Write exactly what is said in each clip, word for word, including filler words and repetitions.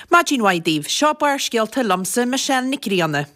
Máidín Waidív, seo bar scialta lomsa Michelle Nicrianna.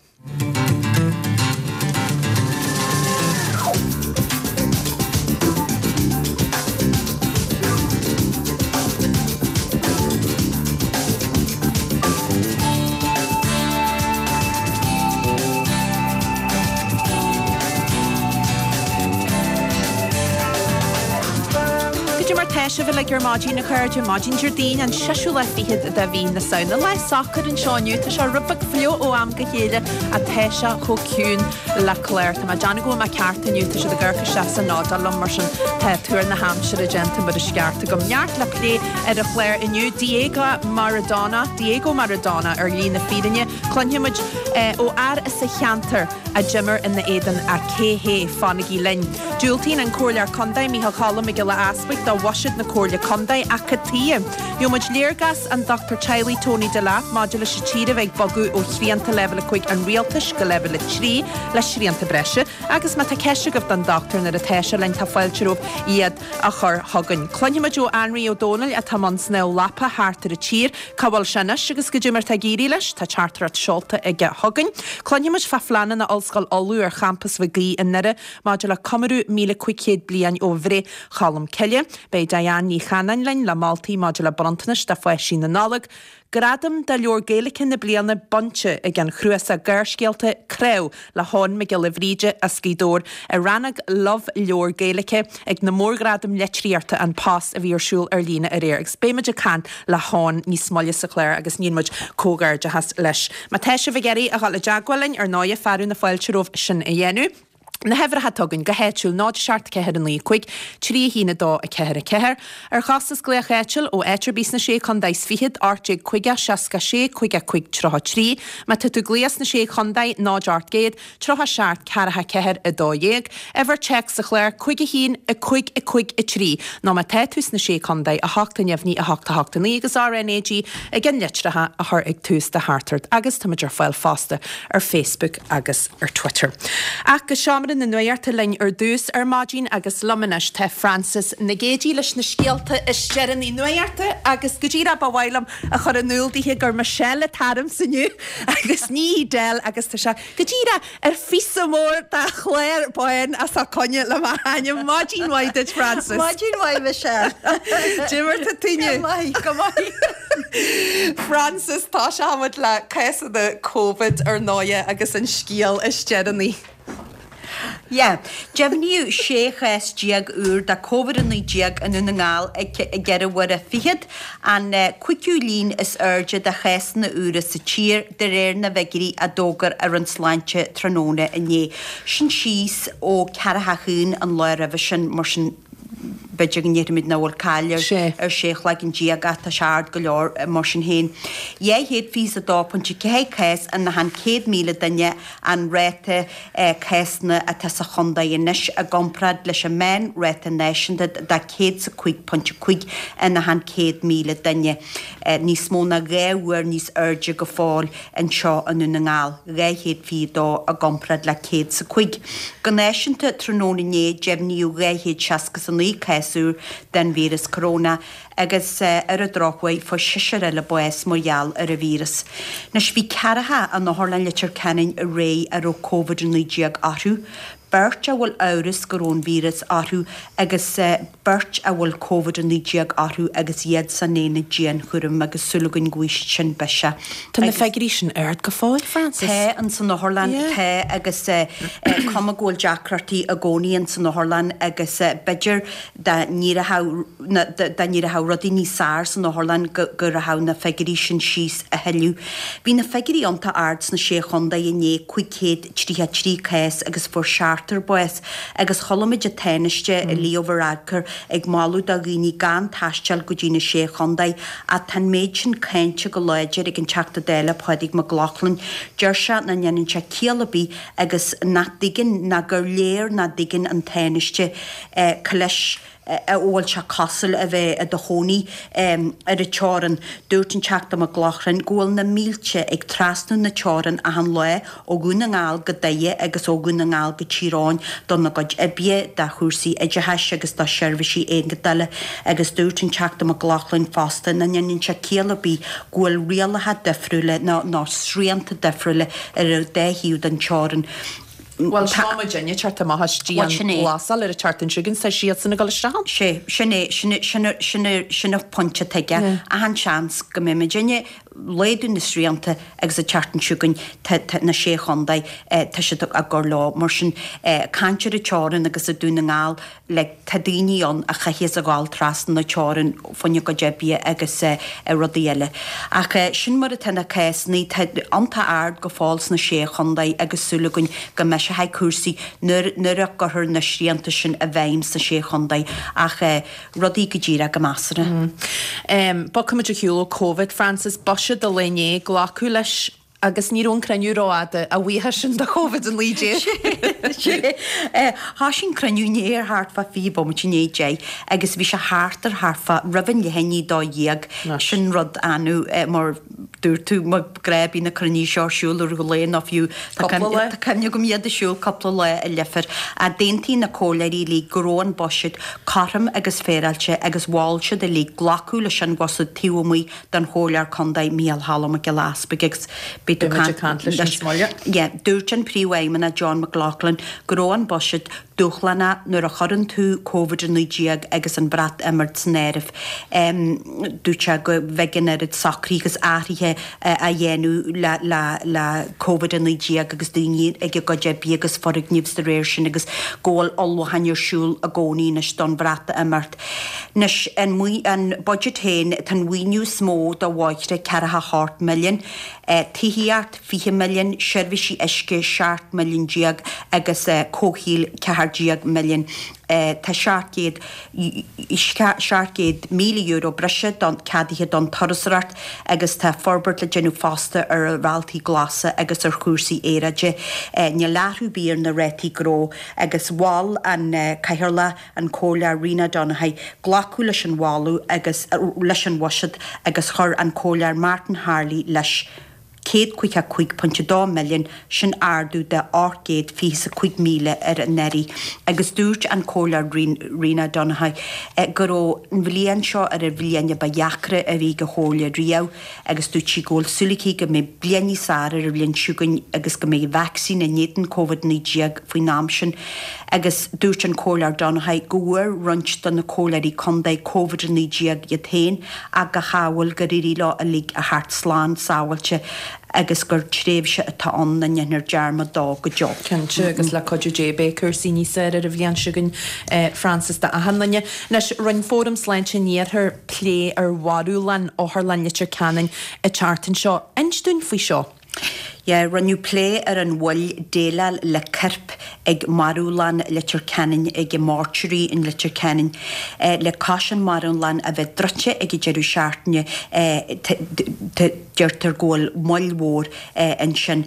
Se bhfuil le gur máidín na chuirde máidín Jardín an seisiú le fiad a bhí na saona le sacr an seániu tá se rubach fliú ó am go chéile a teise cho ciún le cléir Tá deanna go me ceartaniu tá se a ggurcha se san nádal le mar sin túir na Hampshire a genta bud a scearta go meart le lé ar a chléir inniu Diego Maradona Diego Maradona ar lí na fidaine clunnemuid ó air is sa cheantar a Jimmer in na éan a céhé fannigí linn. Dúiltín an cóirlear condaid Mícheál Callam i gile aspaic dá wasid na cóirle condaid a catíam. Jomuid léirgas an Doctor Chiley Tony de la modula se tíre bheith bogu ó chríanta level chuig an rialtas go level trí le sríanta breise agus me tá ceise goh an doctor na a teise lein tá foiilteróh iad a chur hagann. Clunnemuid ó Henry O'Donnell a tá man sná lapa hátar a tír cabhail sena agus go dúmar tá géirí leis tá chartar at seolta ige hagann. Clunnemuid fa flanan na Olscoil Olú ar campus Vigí in nire modula Comerú míle cuicéad blian ó bhré Chalam Celle bei Diane ní chanan lein le Maltaí modula Brontanas da foisin na nálag. Gradam da leor Gaelicin na blianna bonte ag an chruasa gairscialta creu le hon me gil livríide a scídór a rannag love leor Gaelice ag na mór gradam letríarta an pás a bhíorsúl ar lína a réir. Ag spéimeid a can le hon ní smolle sa chléir agus nímuid cógar de has leis. Ma teise bhgéirí a gála deagwalainn ar náia farú na foiilteróh sin a dhéanú. Na hefra ha tugann go héitiúil náid seart ceir an lí chuig trí hína dó a ceir a ceir. Ar chastas gléach héitiúil ó éitir bís na sé chundaid fihiad áirte chuige seaca sé chuige chuig trotha trí, me tu tú gléas na sé chundaid náid art géad trotha seart cearatha ceir a dó dhéag, ever check sa chléir chuige hín a chuig a chuig a trí, ná me téitús na sé chundaid a hachta neamhní a hachta hachta ní agus R N A G a gin litratha a thur ag tús de hartart agus tamidir fáil fásta ar Facebook agus ar Twitter. Ach go seamar na nuirta lein ar dús ar máidín agus lomanis te Francis na géidí leis na scialta is stean í nuirta agus go ddíra ba bhailam a chur an núildaithe gur Michelle a tarim sanniu agus ní del agus tá se go ddíra ar fisa mór de chléir bain a sa conne le haine máidín waidid Francis. Máidín waid Michelle. Jimmer ta tíine. Go mai. Francis tá se hamid le caisa de COVID ar náia agus an scial is stean í. Ja, Jefniu sé chés diag úr da COVID yn ei diag yn yn ngal ag ger y wyr a fiad an cwiciw lín is urge da chés na úr sa tír der er na vegri a dogar ar an slantje tranone yn ie. Sin sís o carahachún an loir a vision mar sin beidir gan níir mid náil cáilir ar séch le an diag a tá seard go leor mar sin héin. Ie héad fís a dá pontí cé cés an na han céad míle danne an réite césna a tas a chonda inis a gomprad leis a men réite nation da céad sa cuig pontí cuig an na han céad míle danne. Nís móna réhúar nís urge go fáil an seo an na ngáil. Ré héad fí dá a gomprad le céad sa cuig. Gannéisianta tróna né Jefniu ré héad seascas an lí cés den vírus corona agus uh, ar a drochhaid fo siisir eile boes morial ar a vírus. Nes bhí caraha an na Horlan litir canin a ré ar o COVID yn lídiag arú, Bert a bhfuil áras gorón vírus arú agus uh, Bert a bhfuil COVID yn lídiag arú agus iad san néna dían churum agus sulúgan gúist sin beise. Tá na feigirí sin airt go fáil, Francis? Té an san na Horlan, yeah. Té agus uh, uh, com a ggóil Jackartí a gcónaí an san na Horlan agus uh, beidir da nír a hau rodí ní sár san na Horlan gur a hau na feigirí sin síos a heliú. Bhí na feigirí anta ards na sé chonda i né cuicéad trí a trí cés agus for charter boes agus cholamid a teniste mm. a líoveraggur ag máú da gíní gan taistel go dtína sé chondaid a tan méid sin céinte go leidir ag an teachta déile podig ma Glachlan deirse na nneann se céalabí agus na digin na gur léir na digin an teniste uh, colis óil se casal a bheith a do choní ar a teran dúirtin teach am a ghlachran ggóil na mílte ag trasnú na teran a an le ó gúna ngáil go daie agus ó gúna ngáil go tíráin don na goid ibie de chuúsaí a de heise agus tá seirbhísí égadile agus dúirtin teach am a ghlachlan fásta na nnin se céalabí ghfuil rialathe defriúile ná ná sríanta defriúile ar a déhiú den teran. Well, Sean Virginia charta ma has Gian Lasal ar a chartan siúgin sa siad sanna gal strahan. Sé, sinné sinna pontse teige a han seans go mé Virginia léadú na sríanta agus a chartan siúgin na sé chondaid tá si a gur lá mar sin cantir a teran agus a dúna ngáil le tadíon a chahéas a gáil trastan na teran fanne go débí agus rodíile. Ach sin mar a tena cés ní anta ard go fáils na sé chondaid agus súlagunn go me se haid cuasaí nuair a gothir na sríanta sin a bhéim sa sé chondaid ach rodí go ddíra go measara. Ba cumid a hiúil COVID, Francis, Bosche de lené ghlacu leis agus níún creniúráide a bhuithe sin de COVID an lídé. Tá sin creniúnéar háartfa fíbom néé agus bhí se háartar háfa rahann le henní dá dhéag sin rud anú mar dúir tú mar gréibí na croní seorsúil go léon á fiú cenne go miad asúil coppla le a lefir a déintí na cóirí lí goróin boisiid carm agus féralte agus bháilte de lí glaú le sin was tíomí den hólear condaid míal hallam a geláspagus. Dúirtin príomhhaimman a John McLaughlin goróin boisiid dúchlanna nuair a chorann tú COVID an nuideag agus an brat immert snéirih. Dúirte go bhegan ar sacrígus áirithe a dhéanú le COVID an nuideag agus daoine ag go débí agus forrig níos de réir sin agus ggóil olhainnirsúil a gcóí nes don brat immert. Nes an budget hain tan mhuiiniú smó do bháithre cearatha hart milliún, tíhiart fiche milliún, seirbhísí isce seart milliún diag agus cóhíl cehardiag milliún. Tá seaartgéad míle euro brise don cadíthe don torasart agus tá forbert le genú fásta ar a bhhealtaí glasa agus ar chúsaí éireide. Ne leathrú bíar na rétí gró agus bháil an caiharla an cóla rina donnahaid glaú leis an bháú agus leis an wasiid agus chur an cólear Martin Harley leis céad cuicha cuig pontse dá milliún sin ardú de ágéad fi a cuig míle ar an neri. Agus dúirt an cólar rina donnahaid goró an bhilíon seo ar a bhilíonne ba jaacre a bhí go hóla riamh agus dúirt si ggóil sulicií go mé blianaí sáir ar bhilíonn siúgain agus go mé vaccín a néan COVID nídeag faoi nám sin agus dúirt an cólar donnahaid gohfuir runt don na cólarí condaid COVID nídeag i tain a go cháhfuil go rií lá a lí a hart sláán sáhailte agus gur tréimhse atá an na nnear dearma dá go job. Kense agus le coidir J. Baker síní sé ar a bhíon siúgan Francis de a hanlanne. Nes run fóm slein sin níar lé ar warúlan ó th lanneir canan a chartan seo. Einstún faoi seo? Ja, runniu plé ar an bhil déile le kirp ag marúlan litir canin ag mortuary in litir canin le caian marúlan a bheith drote ag jeú seaartne deirtar ggóil mollmhór an sin.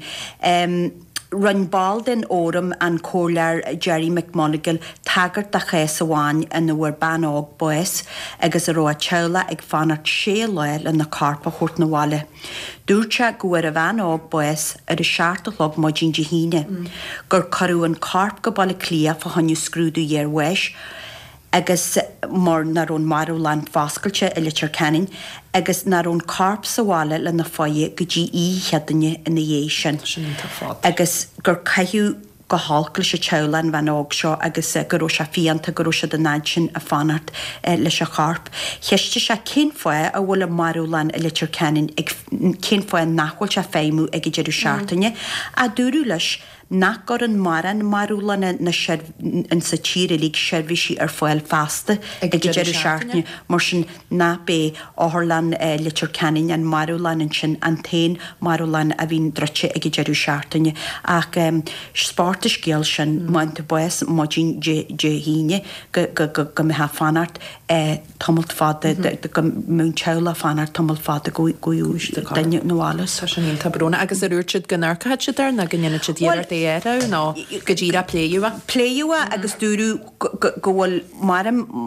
Run ball den óram an cólar Jerry McMonigal tagart a chéas amháin in na bhar banág boes agus a roa teula ag fanart sé leil in na carpa chót na bháile. Dúirte gohfuir a bhanág boes ar i seaartalog modín de híine. Gur carú an carp go balla clia fa hanniu scrúdú dhéar weis agus mar narón marúlan fáscailte i litir canin agus narón carp sa bháile le na fáie go dtí í cheadanne in na dhé sin. Agus gur caiú go hálcail se telan bhanág seo agus goró se fianta goró se den náid sin a fanart leis a carp. Cheiste se cén foie a bhfuil marúlan i litir canin ag cén foie nachhfuil se féimú ag idir seaartainne a dúrú leis nach gur an maran marúlan na an sa tíre líg seirbhísí ar foiil fásta ag idir seaartne mar sin ná bé áthlan litir canin an marúlan an sin an tain marúlan a bhín drote ag idir seaartainne ach spáirtas géal sin mainte bues modín de híine go me ha fanart tomult fada go mún teula fanart tomult fada goúis daine nóálas. Tá sin tabróna agus a rúirtid gannarcha se dar na gannne se díar éire ná go ddíra pléúa? Pléúa agus dúrú gohfuil mar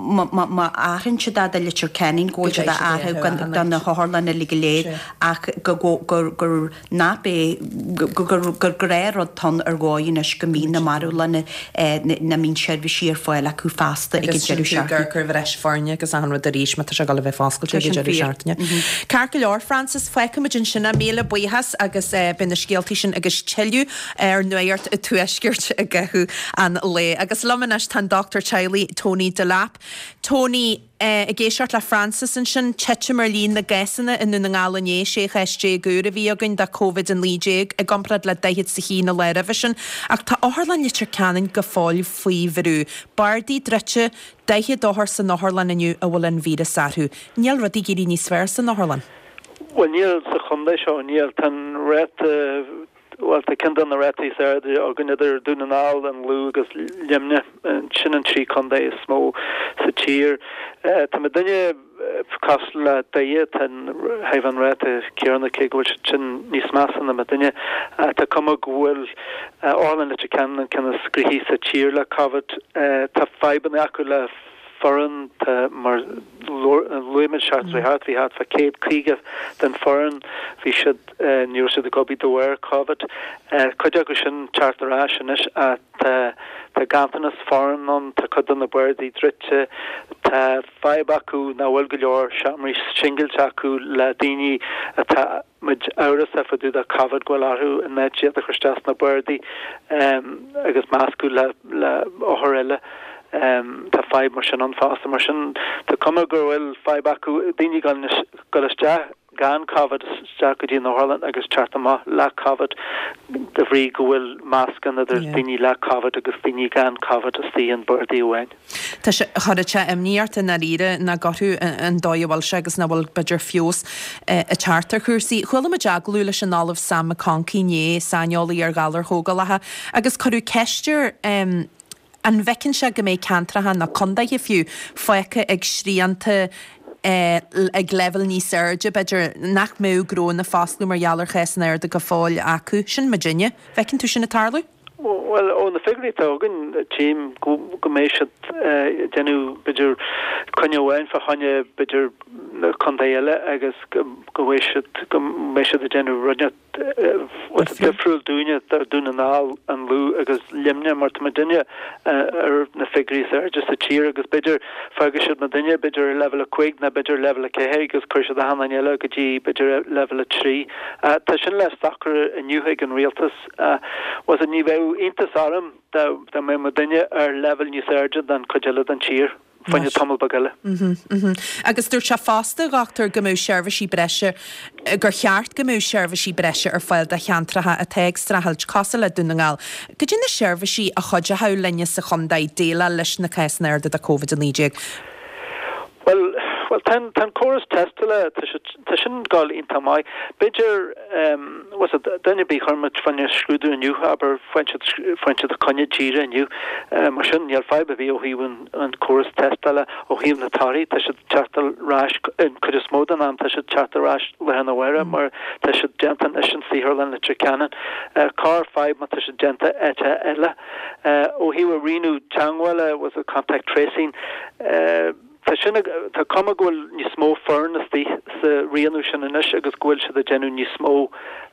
áhann se a litir cenin ggóil se áthú gan na hálan na ligiléad ach gur nápé gur gréir tan ar gáin is go mí na marú lena na mín seirbhí sír fáil acu fásta ag gur gur bhreis fáne agus an a ríis me se gal bheith fáscail seartne. Car go leor Francis feicimidin sinna méle buchas agus bin na scéaltí sin agus teú ar nuirt a tuisgirt a gathú an le. Agus lomanis tan Doctor Chiley Tony Delap. Tony a géisiart le Francis an sin tete mar lín na gesanna in na ngálané sé cheisté gúra bhí agann da COVID an lídéig a gomprad le daithid sa hí na leire vision ach tá áharlan litir canan go fáil faoi bhrú. Bardí drite daithid áhar san áharlan aniu a bhfuil an víra sarthú. Níl rudí géirí níos sfer san áharlan? Well, níl sa chundé seo, níl tan réit Well, te kind an a reti er a gunnidir dún an áil an lú agus limne sin an trí chundé is smó sa tír. Tá me dunne castle le daie tan haibh an rete cearna cé gohfuil sin níos masan a me dunne tá cum a ghfuil álan le can an cinna scrihí sa tír le covet tá feiban acu le foreign mar luimid seart vi hart vi hat fa Kate Kriege den foreign vi should nu de gobi de wear covet could sin charter is at the gantanas foreign on ta cud an na birdi dritche ta faibaku na welgulor shamri shingle chaku la dini ta mid auras fa do da covet gwalaru and na jet the christas na birdi um agus masku la la ohorella Um, tá five mar sin an fásta mar sin tá cumar gur bhfuil faibaú daoine go isteach gan covet go dtí na Harlan agus chartama le covet de bhrí go bhfuil máscan idir daoine le covet agus daoine gan covet is tí an birdaí bhhain. Tá se chuirte imníart na ríre na gothú an dóhil se agus na bhfuil beidir fios a charter chusaí chuil me deaglú leis an álamh sam a concíné sáneolaí ar galar thógalathe agus chuú ceistir um, an bhecinn se go méid cantrathe na condaithe fiú foiice ag sríanta ag level níos airde beidir nach mú gró na fáslú mar jalar chesan airde go fáil acu sin Virginia. Bhecinn tú sin na tarlú? Well, on the figure token, team go go meished denu bidger kunja wein for hanya bidger condaile agus go meished go meished the denu runja what the fruit doing it they're doing an all and lu agus limne martmadinia er na figures are just a cheer agus bidger fagish madinia bidger level of quig na bidger level of kehe agus kursha the hand yellow gaji bidger level of tree uh tashin less soccer in New Hague and Realtus uh was a new intasarum da da me madinne ar level new surge dan kajala dan cheer fan je tamal bagale mhm mhm agus dúir se fásta gachtar gomú serviceí breise gur cheart gomú serviceí breise ar fáil de cheantrathe a teag strahalt castle le dunangal go dtí na serviceí a chuide ha lenne sa chundaid déla leis na ceisnéir de COVID an níideag. Well well ten ten chorus testile tashin gal inta mai bidger um was it then be hermit van your scrudu and you aber french french the conya jira and you um shin yel five of you even and chorus testile o him natari tash charter rash and could just more than am tash charter rash lehana wera mar tash gentan ishin see her lan the canon car five matash genta eta ella o he were renu changwala was a contact tracing uh Tá sinna tá cuma ghfuil ní smó fearnastí sa rianú sin inis agus ghfuil se de genú ní smó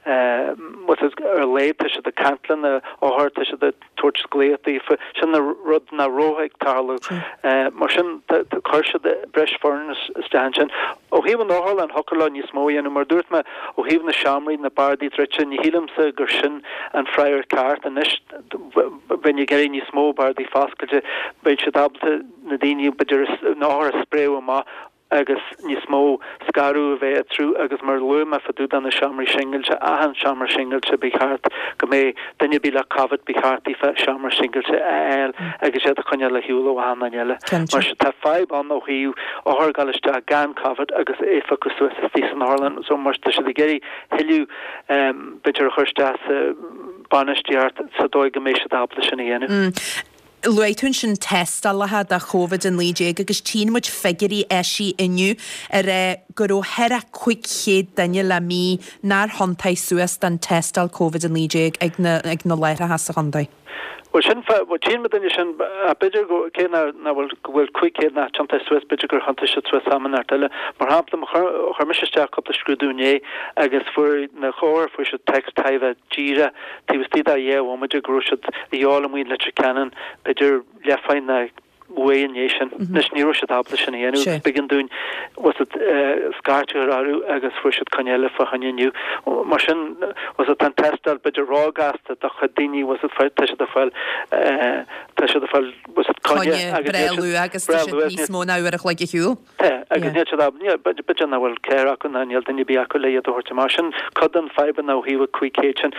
wat is ar léib tá se de cantlan a áthir tá se de tuairt scléataí sin na rud na róthaigh tarlú mar sin chuir se de breis fearnas stan sin ó híomh an áthir an hocail ní smó dhéanú mar dúirt me ó híomh na seamraí na bardaí trite ní hílamsa gur sin an freiar cart inis when you get ní smó bardaí fáscailte beid se dablte na daoine beidir ná a spray ma agus ní smó scarú bheith trú agus mar luima fa dú an na seamraí singilte ahan seamar singilte bí hart go mé danne bí le covet bí hartí fe seamar singilte eil agus sé a chunne le hiúla a hanile mar se tá five an ó hiú áthir galiste gan covet agus éfa go Suas tí an Harlan so mar se de géirí hiú bitir chuirste banisteart sa dói go mééis se dabla sin dhéanú. Luitún sin testallathe de COVID an lídéag agus tímuid figurí eisi inniu ar gur ó head a chuig chéad daine le mí nar hontaid Suas den testal COVID an lídéag ag na leithe has a hondaid. Well sin chin me sin a bidr go cé na bhfuil cuiicé na chanta Swiss bidr gur hananta se Swiss saman artile mar hapla chumisteach couple scrúdúné agus fu na chóir fu se text taimh jíra tíhtí a dhé bhmaidir grúisiid iála mí le canan bidr lefain na way in nation nes ní se tabla sin héanú begin dún was het scarú aú agus fu canile fa hanniu mar sin was het an testal beidir rágasta a chadíní was het fe te a fel te a fel was het breú agus mó náach le hiú agus be nahfuil ceach an anil den bí acu le a horta mar sin codan feban ná híh cuiicéin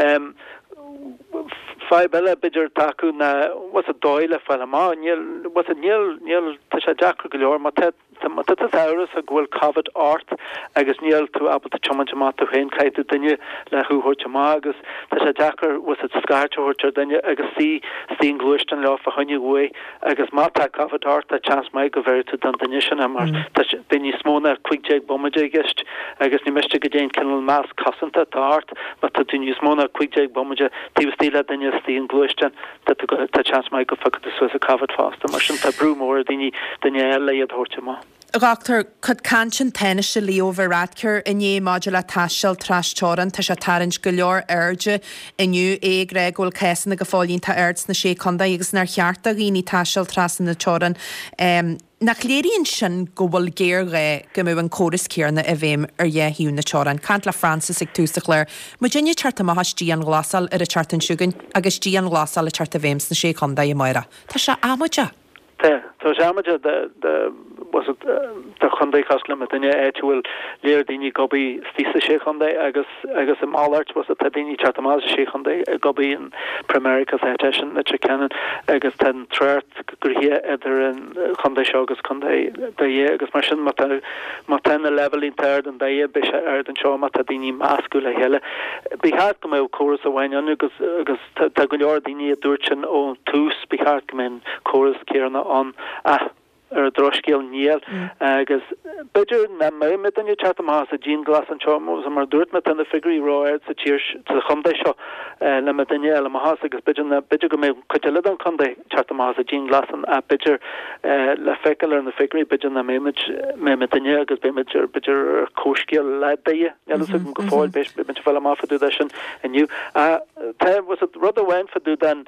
Fai bella bidger taku na was a doile fall ma was a nil nil tasha jack glor matet matet saurus a gwil covered art agus nil to apple to chama chama to hen kaitu denye la hu ho chama agus tasha jacker was it scar to her denye agus see seeing glushton law for honey way agus mata covered art a chance mai go very to danishon amar tash denye smona quick jig bomaje gist agus ni miste gain kennel mas cosanta art but to denye smona quick jig bomaje ti was still denye seeing glushton that the chance mai go fuck this was a covered fast mar ta brew more denye denye le ho chama Gachtar chud cantin tennis se líover radcur iné modula tasiil trastóran tá se tarint go leor airde inniu é gregóil cesan go fáilín tá airt na sé conda agus nar cheartta rií tasiil trasan na toran. Um, nach léiríonn sin go bhfuil géir ré go mú an choras céarna a bhéim ar dhéhiú na toran. Cant le Francis ag túsa léir, mu déine charta mahas dí an glasal ar a chartan siúgan agus dí an glasal a charta bhéims na sé conda i maira. Tá se amaide? Tá, tá se amaide de was it the Hyundai coslam at any actual layer dini gobi stisa Sheikh Hyundai agus agus im allart was it dini chartamaz Sheikh Hyundai gobi in Primerica station that you can agus ten threat grihia either in Hyundai shogus Hyundai the year agus machine mata mata level in third and the bisha erd and show mata dini mascula hele bihart come out chorus when agus agus tagulor dini durchin on tus bihart come in chorus kirna on ah er droskeel niel agus bidger na me met an chat ma a jean glass an chomo mar doet met an de figure ro sa cheers to chomde sho na met niel ma has agus bidger na bidger go me kutele dan konde chat ma a jean glass an a bidger la fekel an de figure bidger na me met me met niel agus be met bidger koskeel la de ja so go fall be met fel ma for do that and you uh was it rather went for do then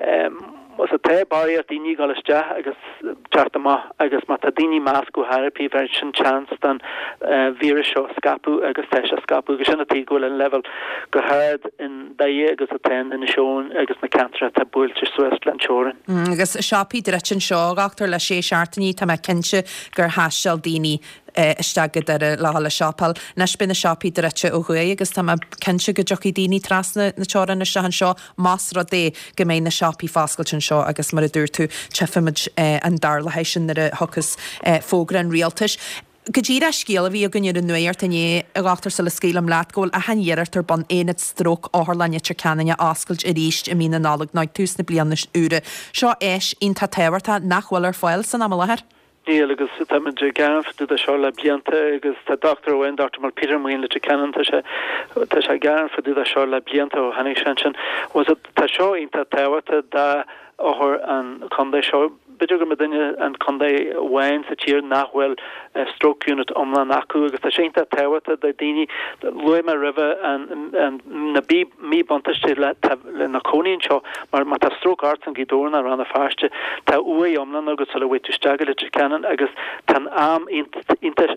um was a te barrier dini galsta agus chartama agus matadini masku therapy version chance than virus show scapu agus tesha scapu gushanati go level go hard in daye agus attend in the show agus na cancer ta bulch Switzerland choren agus shopi direction show actor la she shartani ta ma kenche gur hashel dini istagad ar le hala siopal nes bin na siopí direte ó chué agus tá kense go joci daoine trasna na teran na sehan seo más ra dé go mé na siopí fáscailt an seo agus mar a dúir tú tefimiid an darla hééis sin ar a thuchas fógra an rialtais. Go ddíra scéal a bhí a gannne an nuirt ané a gátar sa le scélam leatgóil a hanéartar ban éad stróc áthar lenne trecanine ascailt a ríist i mína nálag náid tús na blianna úre. Seo éis ionta tehairta nachhfuil ar fáil san am lethir? Níl agus táidir gan du a seo le blianta agus tá doctor óhain Doctor Mar Peter Moin le canan tá sé tá sé gan fa du a seo le blianta ó hanig sin was tá seo ionta tehairta dá áthar an chundé seo beidir go duine an chundé bhain sa tír nachhfuil stroke unit omlan acu agus tá sénta tehairta de daoine luime rive an na bí mí bantaiste le na coníonn seo mar má tá stroke arts an gidóna ran a fáiste tá uaí omlan agus sa le bhaitú steagil le canan agus tan am inta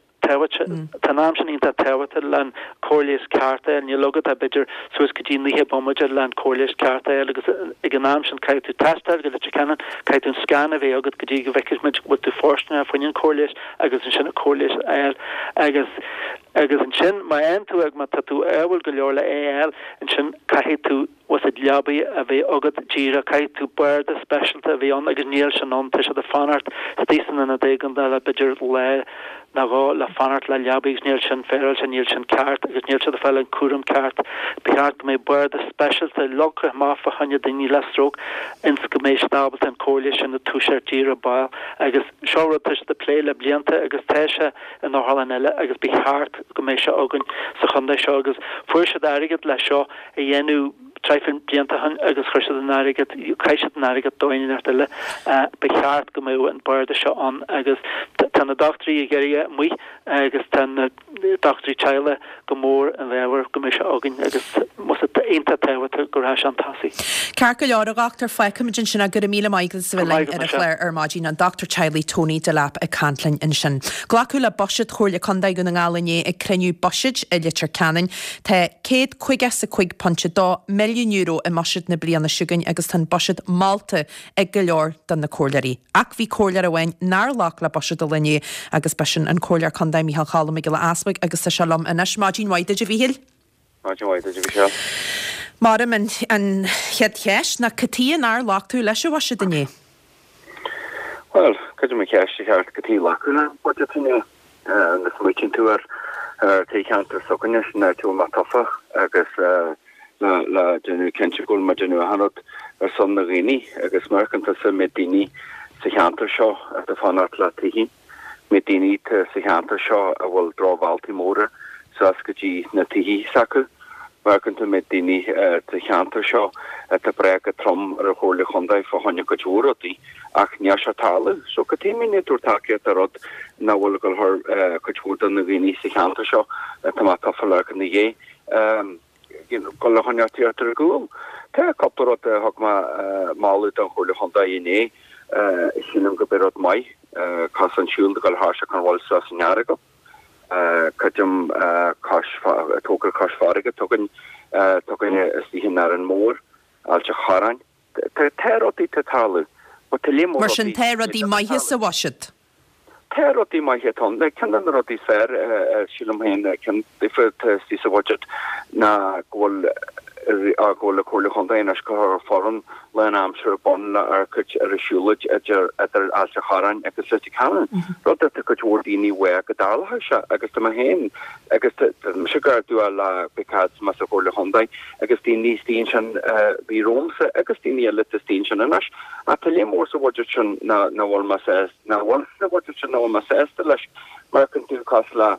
tan am sin inta tehairta len cóirléis carta an logad a beidir suas go dtí nithe bomaide len cóirléis carta agus ag an am sin caiitú testar go le canan caiitún scanna bheith agad go dtí go bheiceid with tú fórstna a faoin cóirléis agus an sin a cóirléis eil agus agus an sin má an tú ag má tú ehfuil go leor le éil an sin caiith tú was it liabi a bheith agad díra caiith tú bird a specialta a bhí an agus níl sin an tuis a de fanart stísan in a dé an le beidir le na gá le fanart le liabi níl sin feral sin níl sin cart agus níl sin a fel an cuam cart beart mé bird a specialta logra má fa hanne daoine le stroke ins go mééis stabal an cóirléis sin na túisiir díra bail agus seora tuis de plé le blianta agus teise an áhallan eile agus bí hart go mééis se agan sa chundé seo agus fuair se airigad le seo a dhéanú treifin blianta agus chuir an airigad caiise an airigad doin ar le beart go mé an barde se an agus tan na doctorí geige mu agus tan doctorí teile go mór an lewer go mé se agin agus mu einta te go an tasí. Car go leor gatar feicimidjin sin a go míle Michael Svilling ar a chléir ar mágin an Doctor Charlie Tony de Lap a Cantlain in sin. Glaú le bosid chóirle condaid gon ngálané ag creniu bosid i litir canin Tá céad chuige sa chuig ponte dá milliún euro i masid na blianana siúgain agus tan bosid Malta ag go leor dan na cóirlaí. Ac bhí cóirlar a bhain nar lách le bosid a linné agus besin an cóirlar condaid Mícheál Chalam go le aspaig agus sa selam inis mágin waide a bhíhil. Mágin waide a bhíhil. Marim an chead cheis na catíon ar lách tú leis waise dané. Well, could me cash to heart catí lacuna, what you think uh the switching to her uh take counter sockness na to matafa agus uh la la genu kenchikul ma genu hanot er son rini agus markan ta se medini se counter show at the fanart la tihi medini te se counter show will draw Baltimore so askaji na tihi saku markan ta medini te counter show at the breka trom er hole hondai for honya kachuroti ach niashatale so katimine turtakia tarot na wolgal her kachurta na vini se counter show at the matafalak in the ye um go honya theater go ta kaptorot hokma malu dan hole honda ine uh sinum go berot mai uh kasan shield gal hasha kan wal sa sinarago uh katum uh kash toker kash farige token uh token stihinar more alcha haran ta teroti tatalu Mar sin téradí maithe sa waisiid. Téradí maithe ton, le cean an rodí fer sílam héin cean difa tí sa waisiid na ghfuil a ghfuil le cúrla chundain as go foran le an amsir bon ar cuit ar a siúlaid idir idir alcha haran agus le canan. Rod a cuit wardíní we go dálathe se agus tá héin agus se gur dú a le becads mas a cúrla chundain agus tí níos tíon sin bhí rómsa agus tí ní le tíon sin inas a tá le mór sa waisiid sin na na bhfuil mas na bhfuil na waisiid sin na bhfuil mas leis mar chun tú cos le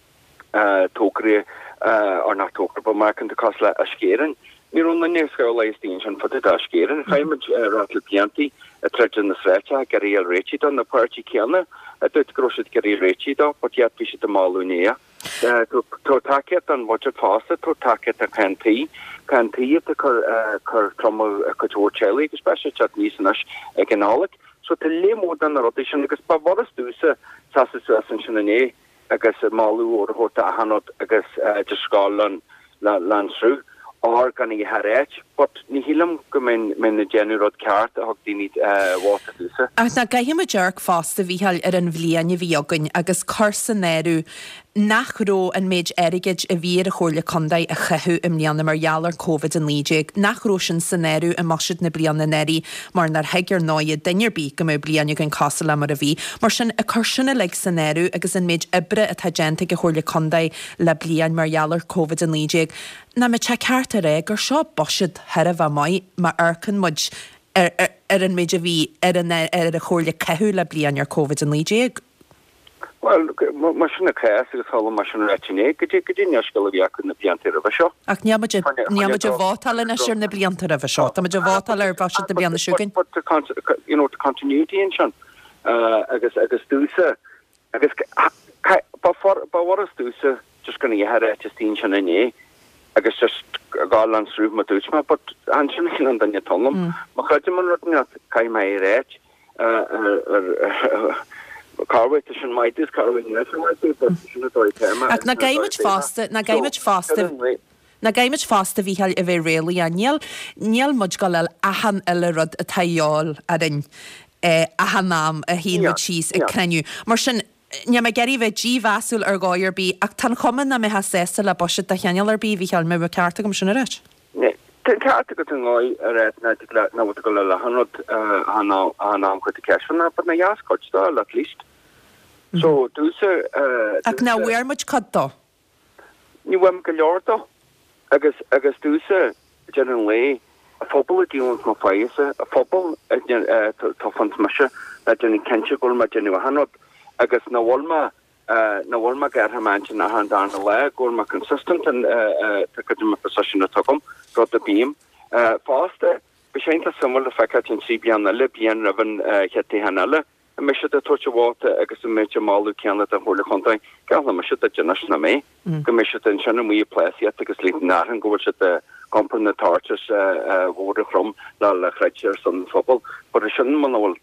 tócraí ar nach tócra ba mar chun tú cos le a scéireann Ní ronna neusá leistíon sin fo a scéireann chaimid ratla pianti a treidir na sreite garí al réití don na páirtí ceanna a dut grosid garí réití dá pot iad bisi a máúnéa tó takeet an wat fásta tó takeet a cantí cantí a chur chur trom a chuúchéla agus spe chat níos ag gnáleg so te lémó an rotation agus ba war dúsa sa san sinné agus máú ó hota a hanot agus just sálan landsrú or gan I harréit, but ni hilam go min min na genurod cart a hog di nid water dúsa. Ach na gaim a jerk fast a bhíhall ar an bhliaine bhí agan agus carsan néru nachró an méid erigid a bhí a chóirle condaid a chehu im líanana mar jalar COVID an lídeig, nachró sin sannéru a masid na blianana neri mar nar heiger náide dainir bí go mé blianne gan casala mar a bhí, mar sin a carsanna le sannéru agus an méid ibre a tagente go chóirle condaid le blian mar jalar COVID an lídeig. Na me te ceart a ré gur seo bosid her a bh mai ma arcan mud ar an méid a bhí ar a chóirle cehu le blian ar COVID an lídeig. Well, mar sinna chéas agus hála mar sin réitiné, go dtí go dtí neascail a bhíachn na bliantar a bheith seo. Ach níamaid a bhátal in isir na bliantar a bheith seo, tá muid a bhátal ar bhaisiid na blianana siúgain. But the continuity in sin, agus agus dúsa, agus ba war is dúsa, just gonna you had a just tín sin inné, agus just gáil an srúb ma dúsma, but an sin an dan tonlam, ma chuide man rutna cai mai réit, Carway sin maitis carway na gaiimiid fásta na gaiimiid fásta na gaiimiid fásta bhíhall a bheith réala a níl níl mud go le ahan eile rud a taiáil a rin ahan nám a híad síos ag creniu mar sin ne me geirí bheith díhheasúil ar gáir bí ach tan chuman na me ha sésta le bosid a cheanal ar bí bhíhall me ceartta gom sinna réit. Ten ceartta go an gáid a réit na na go le le hanrod anám chu ceisna, but na jaascoidtá le líst. So dúsa ach ná bhuiar muid caddá? Ní bhaim go leortá agus agus dúsa generan lé a phobal a díon má fáise a phobal tá fant meise a denna kense go ma genú hanrod agus na bhilma na bhilma gar ha man na han dána le go ma consistent an go ma position a tugum rod a beam fásta besénta samla fecha tin si bian le bian ravan cheti hanala me se a tochwata agus a me malu Canada a hole contain gal me se a na me go me se an channel we place agus le na an go se the company torches water from la la creatures on football but a shouldn't man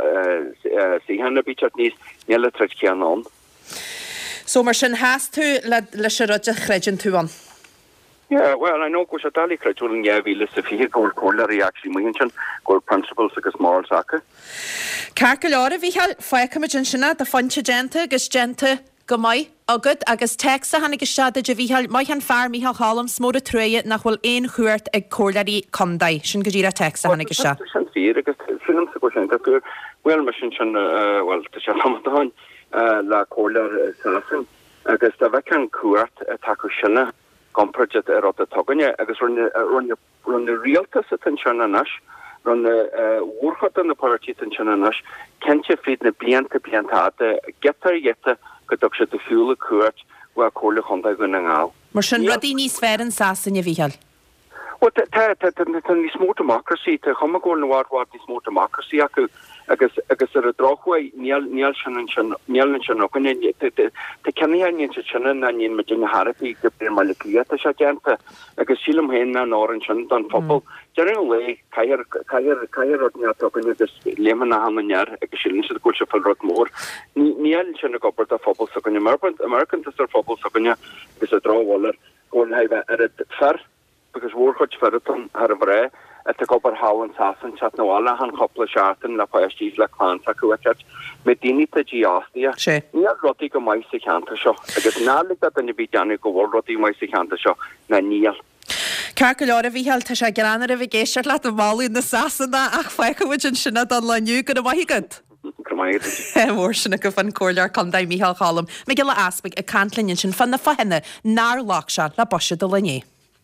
see hanna be chutneys nella tre on. So mar sin has tú le le se rudde chréidjin tú an. Yeah, well, I know go se dali creatúrin ja vi list fi go choleri actually mention go principles agus moral soccer. Carca lára bhí feicimid sinna de fanse gente agus gente go mai agad agus texa hanna gistad a bhíhall mai an fear míhall hálam smóra tréide nach bhfuil éon chuirt ag cólarí condaid sin go dtíra texa hanna gistad. Sin fi agus sin go sin go well mar sin sin well te se hamadain la cólar sasan agus da bheitcan cuairt a taú sinna gomperjet er op de toganne agus run run run de realtas attention an nas run de woorgat an de party attention an nas kentje fried na bliante bliantate getter jette godok se de fule koert waar kole honda gunning al. Maar sin rudi ní sferen sasin je vihal. Wat ní smó democracy te komme go wat wat ní smó democracy aku agus agus er a drochway nial nial shan nial shan ok ne te te kan ni an shan na ni me jing harapi ke per malkiya ta shajanta agus silum hen na orange shan dan football generally kayer kayer kayer rot na to kan des lemon na hamanyar agus silin se ko shafal rot mor nial shan ko per ta football so kan american american to football so kan is a draw waller go have er it far because war coach ferton har vre at the copper Holland Sassen chat no alla han couple charten la paestis la clansa kuachat met dini te giastia ja roti go mai se kanta sho agus nalig dat ni bidani go roti mai se kanta sho na nial Carca lára bhí healta se granar a bhí géisiart le a bháú na sasanna ach feicehuiid an sinna an leniu go a bhaigad. Mór sinna go fan cóilear condaid míhall chalam me go le aspaig a cantlinn sin fan na fahinna nar lách se le boise do lené.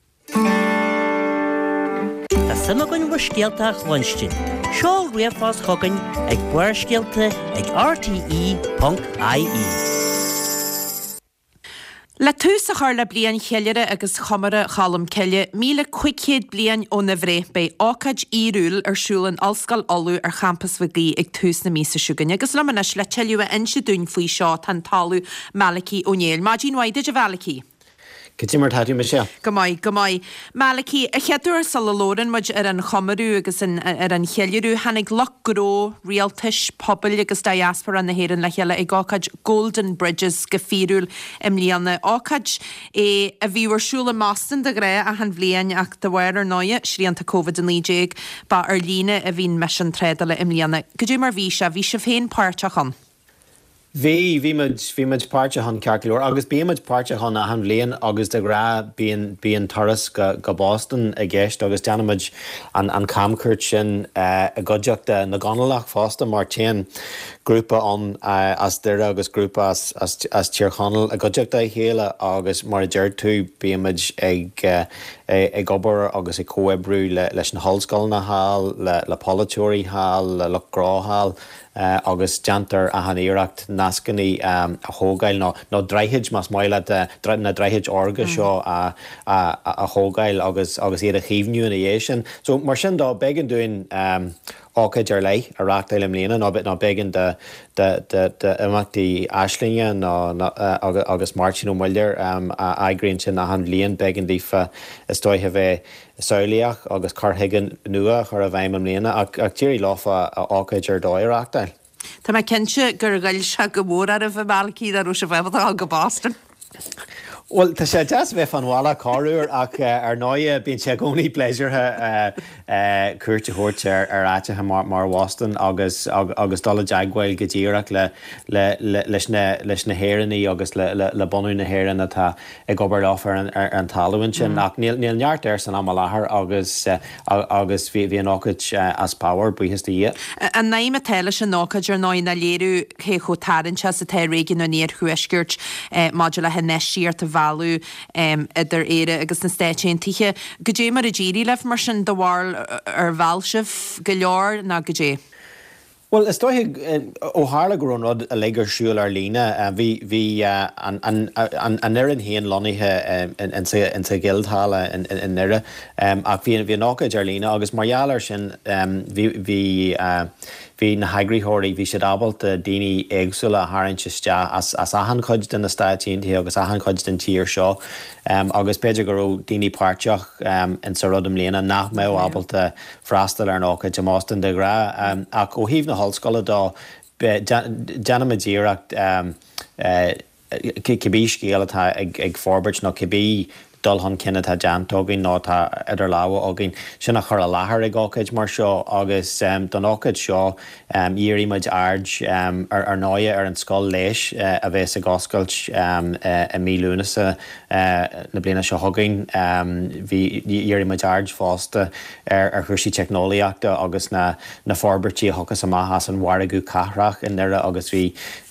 Tá sama gon bhar scialteach lunchtin. Seol riamhás chogainn ag buair scialta ag r t e dot i e. Le tús a chuir le blian cheilere agus chomara chalam ceile míle cuichéad blian ó na bhré bei ácaid íúil ar siúlan alscal olú ar champas bhagaí ag tús na mísa siúgan agus lemanis le teiliú a inse dún faoi seo tan talú Malachi O'Neill. Má dín waide a Valachi. Cytimar tadú me sé. Gomai, gomai. Malachi, a cheadúr salalóran muid ar an chomarú agus ar an cheilirú hanig lochró realtis pobl agus diaspora na héireann le cheile ag ácaid Golden Bridges go fíúil im líana ácaid é a bhíhar siúla mástan de gré a han bblian ach de bhhair ar náide sríanta COVID an líéig ba ar lína a bhín meis an trédala im líana. Go dú mar bhí se, bhí se féin páirteach an. Bhí bhí muid páirte an cearcailúir agus bí muid páirte an a an bblion agus de rá bíon toras go Boston a gceist agus deanimiid an camcúirt sin a gcuideachta na ganalach fásta mar téan grúpa an as deire agus grúpa as tíorchanal a gcuideachta chéile agus mar a deir tú bíimiid ag ag obair agus i cóebrú leis an hallscoil na hall le polytúirí hall le gráhall Uh, agus jantar a han éireacht nascaní um, a hógail nó no, no dreihiid mas maile uh, na dreihiid orga mm. seo a, a, a hógail agus agus iad a chívniú na dhé sin. So mar sin dá began dúin um, ácaid ar lei a reachtail im líana nó ná began de imachtaí aislinge nó agus Martin O'Mulder um, a aigríonn sin a han líon began dífa istóithe bheith saoíach agus carthagan nua chur a bhaim am líana ach tíirí láfa ácaid ar dóireachtail. Tá mai cinse gur gail se go mór ar a bheith Malachi ar ús a bheith a go Boston. Well, tá sé deas bheith fan bhála cáúir ach ar náide bíonn sé gcónaí pléisiirthe cuairte thuirt ar áitethe mar Boston agus agus dul deagháil go ddíireach leis na héireannaí agus le bonú na héireann atá ag obair láfar ar an talúin sin ach níl neart ar san am láthair agus agus bhí an ácaid as power buíhas iad. An naim a teile sin ácaid ar náid na léirú ché chotárinse sa té réigean na níor chuiscirt máidir le henéisiart a valú um, idir éire agus na stéitsin tíche. Go dé mar a ddírí leh mar sin do bhil ar bhilseh go leor na go dé? Well, is dói ó hála go rud a legur siúil ar lína bhí bhí an nuan híon loníthe in sa gildhála in nire ach bhí bhí nácaid ar lína agus margheallar sin bhí hí na haigríthirí bhí sé ábalta daoine éagsúla a tharintiste as ahan chuid den na stáitiúntaí agus ahan chuid den tír seo agus beidir go raibh daoine páirteach in sa rud am líana nach mé ábalta freastal ar nácaid amástan de gra ach ó híomh na hallscoile dá deanam a ddíreacht cibí scéalatá ag forbairt nó cibí dulhan cinenne tá deantógain nó tá idir láha agin sinna chur a láthair ag gácaid mar seo agus don ácaid seo dhéirí muid ard ar náide ar an scoil leis a bheits a gáscailt i mílúnasa na bliana seo thugain bhí dhéirí muid ard fásta ar chuirsí technoliaachta agus na forbartí thuchas amachas an waragú cathrach in nire agus bhí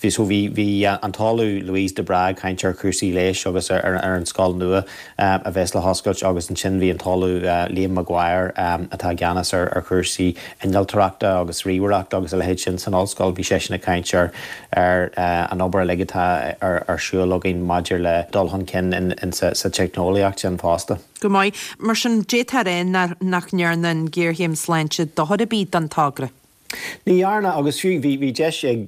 bhí an talú Louise de Bragg chaint ar chuirsí leis agus ar an scoil nua a bheits le hoscailt agus an sin bhí an talú Liam Maguire atá geanas ar chuirsaí innealtarachta agus ríomhreaachta agus a lehéid sin san áilscoil bhí sé sinna caintear ar an obair leigetá ar siúlógainn maidir le dulhan cin in sa technoliaachta an fásta. Go maiid mar sin détar é nach nearnan ggéirhéim sláinte dohad a bíd an tágra. Níhearna agus fiú bhí bhí deis ag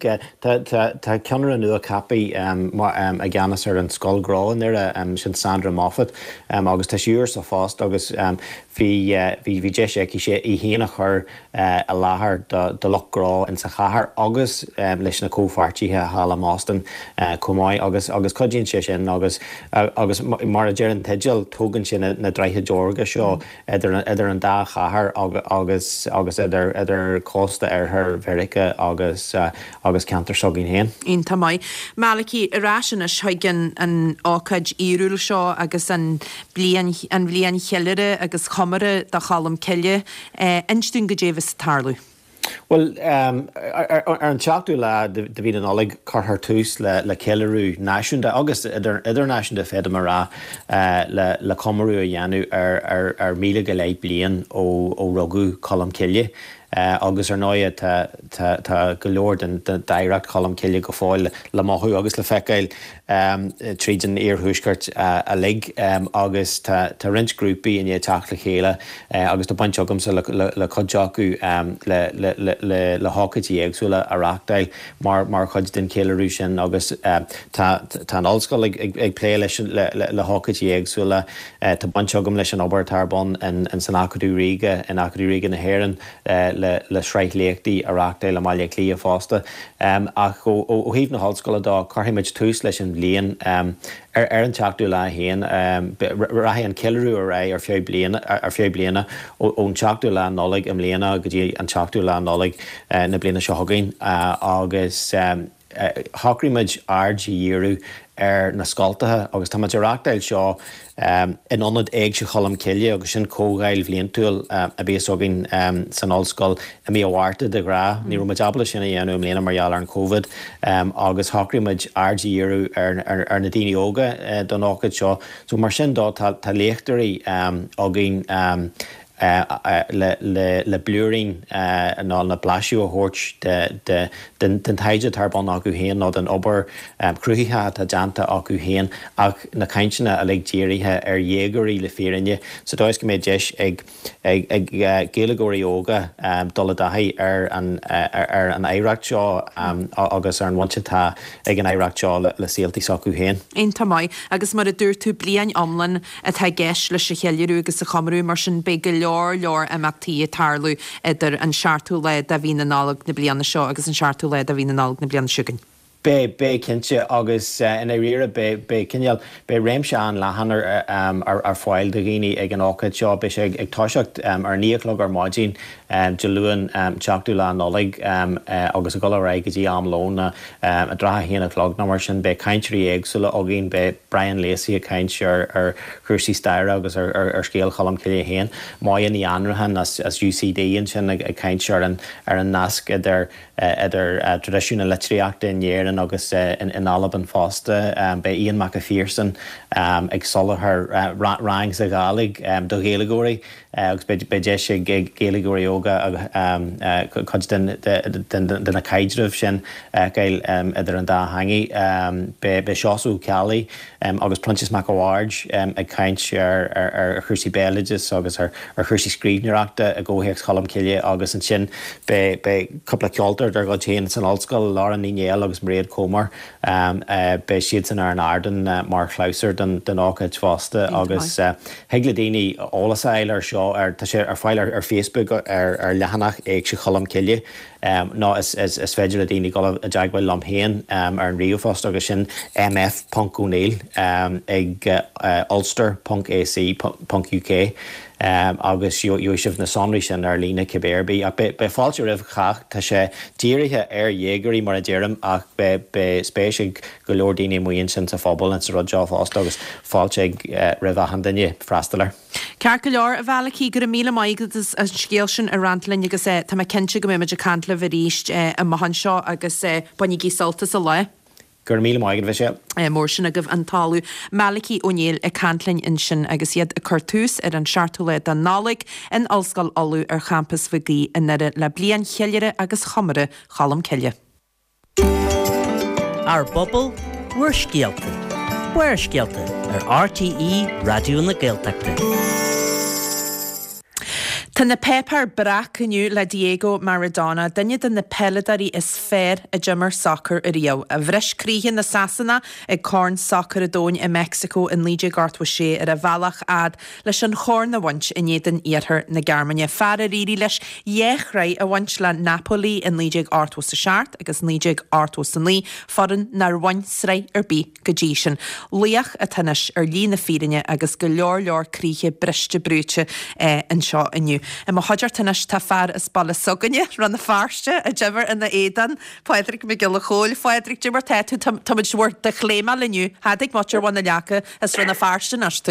tá ceannar an nua capaí a gceannas ar an scoilgráin ar sin Sandra Moffat agus tá siúr sa fást agus hí bhí deis ag sé i héana chur a láthair do lochrá in sa chathair agus leis na cóhhartíthe hála mástan cumáid agus agus codíonn sé sin agus agus mar a déir an teideal tógann sin na dreithe deorga seo idir an dá chathair agus agus idir cósta ar thar Verica agus agus cantar sogin héin. Ínta mai. Malachi ráisina seigen an ácaid íúil seo agus an blian an bblion cheilire agus chomara de chalam ceile instún go dévis tarlú. Well, um, ar, ar an teachú le de bhí an olig carthar tús le, le ceileú náisiúnta agus idir náisiúnta féad marrá uh, le, le comarú a dhéanú ar, ar, ar míle go léid blian ó, ó rugú colm ceile. Uh, agus ar náide tá go leor den daireacht colm ceile go fáil le maithú agus le feiceil um, tríd an éarthúsgart uh, a lig um, agus tá rint grúpaí in é teach le chéile uh, agus tá baint agam sa le, le, le codeacu um, le, le, le, le, le hácatí éagsúla arachtail mar, mar chud den céileú sin agus uh, tá an ollscoil ag, ag, ag plé leis le, le, le hácatí éagsúla uh, tá baint agam leis an obairtarbon in, in san Acadú Riga in Acadú Riga na Héireann uh, le, le sreithléachtaí arachtail le maiile clí a fásta um, ach ó, ó, ó híomh na hallscoile dá carthaimiid tús leis an blian um, ar, ar an teachú le héan um, rathí an ceileú a ré ar feadh bliana ar feadh bliana ón teachú le nolig am léana go dtí an teachú le nolig uh, na bliana seo thugainn uh, agus um, uh, thachraimiid ardí dhéirú ar na scoiltathe agus tá idirachtail seo um, in anad ag se cholam ceile agus sin cógáil bhliantúil um, a bhés agin um, san ollscoil a mí óhharrta de gra ní roiid abla sinna dhéanú mléana margheall ar an COVID um, agus thachraimiid ardíarú ar, ar, ar na daoine óga uh, don ácad seo so mar sin dá tá léachtarí um, agin um, Uh, uh, le, le, le blúring uh, ná na blaisiú a thuirt de, de, den, den taide tarbán acu héan ná den obair um, cruthíthe tá deanta acu héan ach na caintena a le déirithe ar dhéagarí le férinne so dáis go méid deis ag, ag, ag uh, géalagóirí óga um, dola dathí ar an, uh, ar, ar an éireacht seo um, agus ar an bhaintsetá ag an éireacht seo le, le síaltaí acu héan. Ínta mai agus mar a dúir tú blian omlan a tá gceis leis a cheiliú agus a chamarú mar sin beige leor leor amachtaí a tarlú idir an seaartú le a bhí na nálag na bliana seo agus an seaartú le a bhí na nálag na bliana siúgan. Bé bé cinse agus uh, in é riire bé bé cineal bé réimse an lehanar um, ar, ar fáil de gine ag an ácad seo be sé ag táiseacht um, ar níochlog ar máidín um, de luúan um, teachú le nolig um, uh, agus a gola raig gotí am lóna um, a dratha héanalog ná mar sin bé caintrí agsúla a gin bé Brian Lacey a caint ar, ar chuirsí staire agus ar, ar, ar scéal chalam cile héan mai in í anrahan as, as U C D in sin a, a caint ar an, ar an nasc idir uh, idir uh, tradiisiúna litríachta in dhéan sin agus in Alban fásta be Ian McPherson ag sola th rangs a gálig do géalagóirí agus be dé sé géalagóirí óga chud den a caidirmh sin gail idir an dá hangi be seosú cealaí agus Prentice McAward ag caint ar chuirsí béileas agus ar chuirsí scríbneachta a ggóhéag chalam ciile agus an sin be coppla ceoltar ar go téann san ollscoil lá an níéal agus mréad comar be siad san ar an ardan mar chláusar den ácaid fásta agus heagla daoine ólasáil ar seo ar sé ar fáil ar Facebook ar lehanach ag se chalam ciile ná is féidir a daoine go a deaghfuil lam héan ar an riú fásta agus sin M F Punk O'Neill ag Ulster Punk A C Punk U K Um, agus Joseph na sonri sin ar lína cibéirbí ach be, be fáilte rih chach tá sé díirithe ar dhéagarí mar a ddéirim ach be, be spéisiigh go leor daoine muoin sin sa fphobal an sa rudá fásta agus fáilte ag uh, rih a handaine freastalar. Cear go leor a bhealaí gur a míle maigad is an scéal sin a rantlinn agus é tá cinse go méimeid a cantla bhí ríist a mahan seo agus bunig í soltas a le. Gur míle maigad bhí sé. Mór sin agah an talú Malachi O'Neill a cantlainn in sin agus iad a cartús ar an seaartúla den nálaigh in Allscoil Olú ar campus Bhigí in nire le blian cheilire agus chamara chalam ceile. Ar bobbal, we're scialta. We're scialta ar R T E Radio na Gaeltachta. Tá na pépar brach iniu le Diego Maradona, dunne den na peledarí is fér a jummer soccer a Rio. A bhris críhin na Sassana ag corn soccer a dóin in Mexico in Líide Gartwa sé ar a bhealach ad leis an chór na wans in éan iarthar na Germania. Fear a ríri leis dhéchraid a wans le Napoli in Líide Gartwa sa seart agus Líide Gartwa san lí foran nar wansrai ar bí go dí sin. Líach a tanis ar lí na fírinne agus go leor leor críche briste brúte eh, in seo iniu. I má haidir tanis tá fear is balla soganne ran na farste a djibber in na édan Padraig me gil a chóil Padraig djibber teú tamid suir de chléma leniu hadig matir wan na leacha is ran na farste nastu.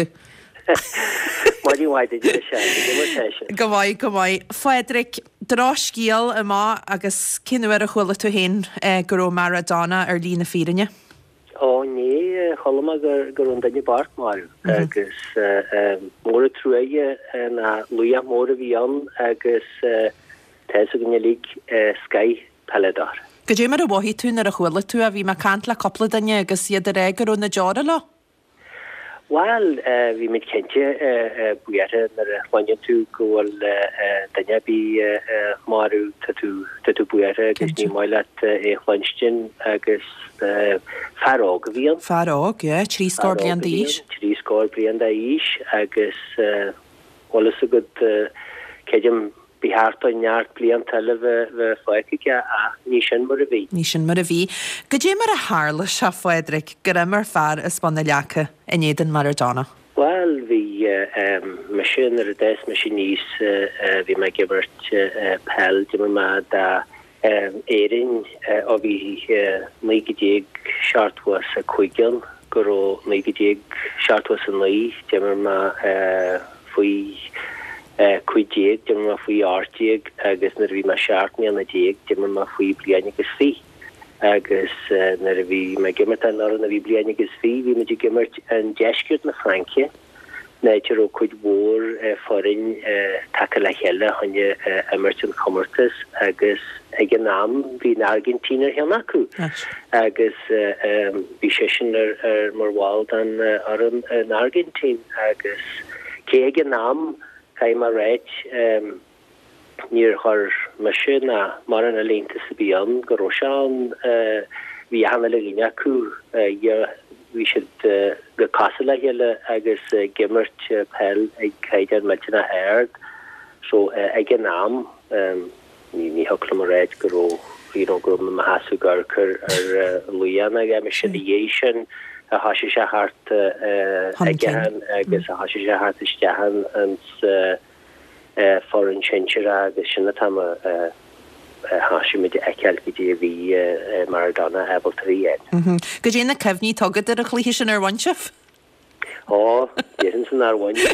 Go bhaid go bhaid Padraig drá scíal a má agus cinúir a chuila tú hen go Maradona ar lína fírinne. Ó ní cholamma gur gur an daine bart mar agus mór a trúige na luia mór a bhí an agus te a gnne lí Sky Paladar. Go dé mar a bhhí tún ar a chuila tú a bhí mar cant le coppla daine agus iad a régur ón na deara le? Well, bhí mit cente buire nar a bhaine tú gohfuil daine bí marú tú buire agus ní maiile é chhainstein agus Farróg a bhíon. Farróg, yeah, trí scór blian da ís. Trí scór blian da ís agus bhlas a go ceidim bíharta neart blian tal bheith fáiciige a ní sin mar a bhí. Ní sin mar a bhí. Go dé mar a hála se Padraig gur mar fear is banna leacha in éan Maradona? Well, bhí me sin ar a des me sin níos bhí me gibert pell di ma da éirin a bhí mégadéag seartwas a chuigian go mégadéag seartwas an lí dimar ma faoi chuidéag dimar ma faoi áirtéag agus nar bhí me seaartní an a déag dimar ma faoi blian agus fi agus nar a bhí me gimmert an ar a bhí blian agus fi bhí me gimmert an deiscirt na Frankia Neidir ó chuid mhór forin take le heile hanne emergent commerces agus ag an náam hí na Argentínar heanna acu agus bhí sé sin ar mar bháil an ar an Argentín agus cé ag an náam caiim a réit níor chur me sin na mar an a lénta sa bíon go Roseán bhí hanna le gine acu vi should go castle hele agus gimmert pell ag caiidir mena herd so ag an náam ní ní hoklamréid go you know go ma hasú garkur ar luana ga me sin a has se hart again agus a has se hart istehan ans foreign change agus sinna tam háisi mid eil go bhí Maradona hebal trí. Go dé na cefhní tugad ar a chlí sin ar bhaintseh? Ó, déan san ar bhaine.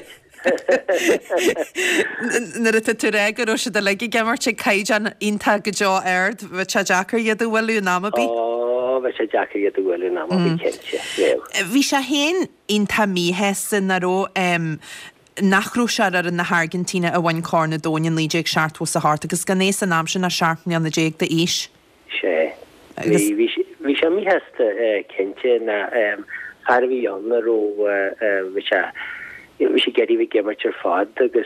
Nar a tú régur ó se de le gemar te caiidan ionta go deo aird bheit te Jackar iad bhfuilú námabí? Ó, bheit sé Jackar iad bhfuil ná bhí cente. Bhí sé héin ionta míthe san naró nachrú se ar an na Argentina a bhain cóna dóin líideag seaartú sa hart, agus gan ééis an am sin na seaartní an na déag de is. sé. Bhí sé mí heasta cente na charbhí an naró bhí sé geirí bhí gimmart ar fád agus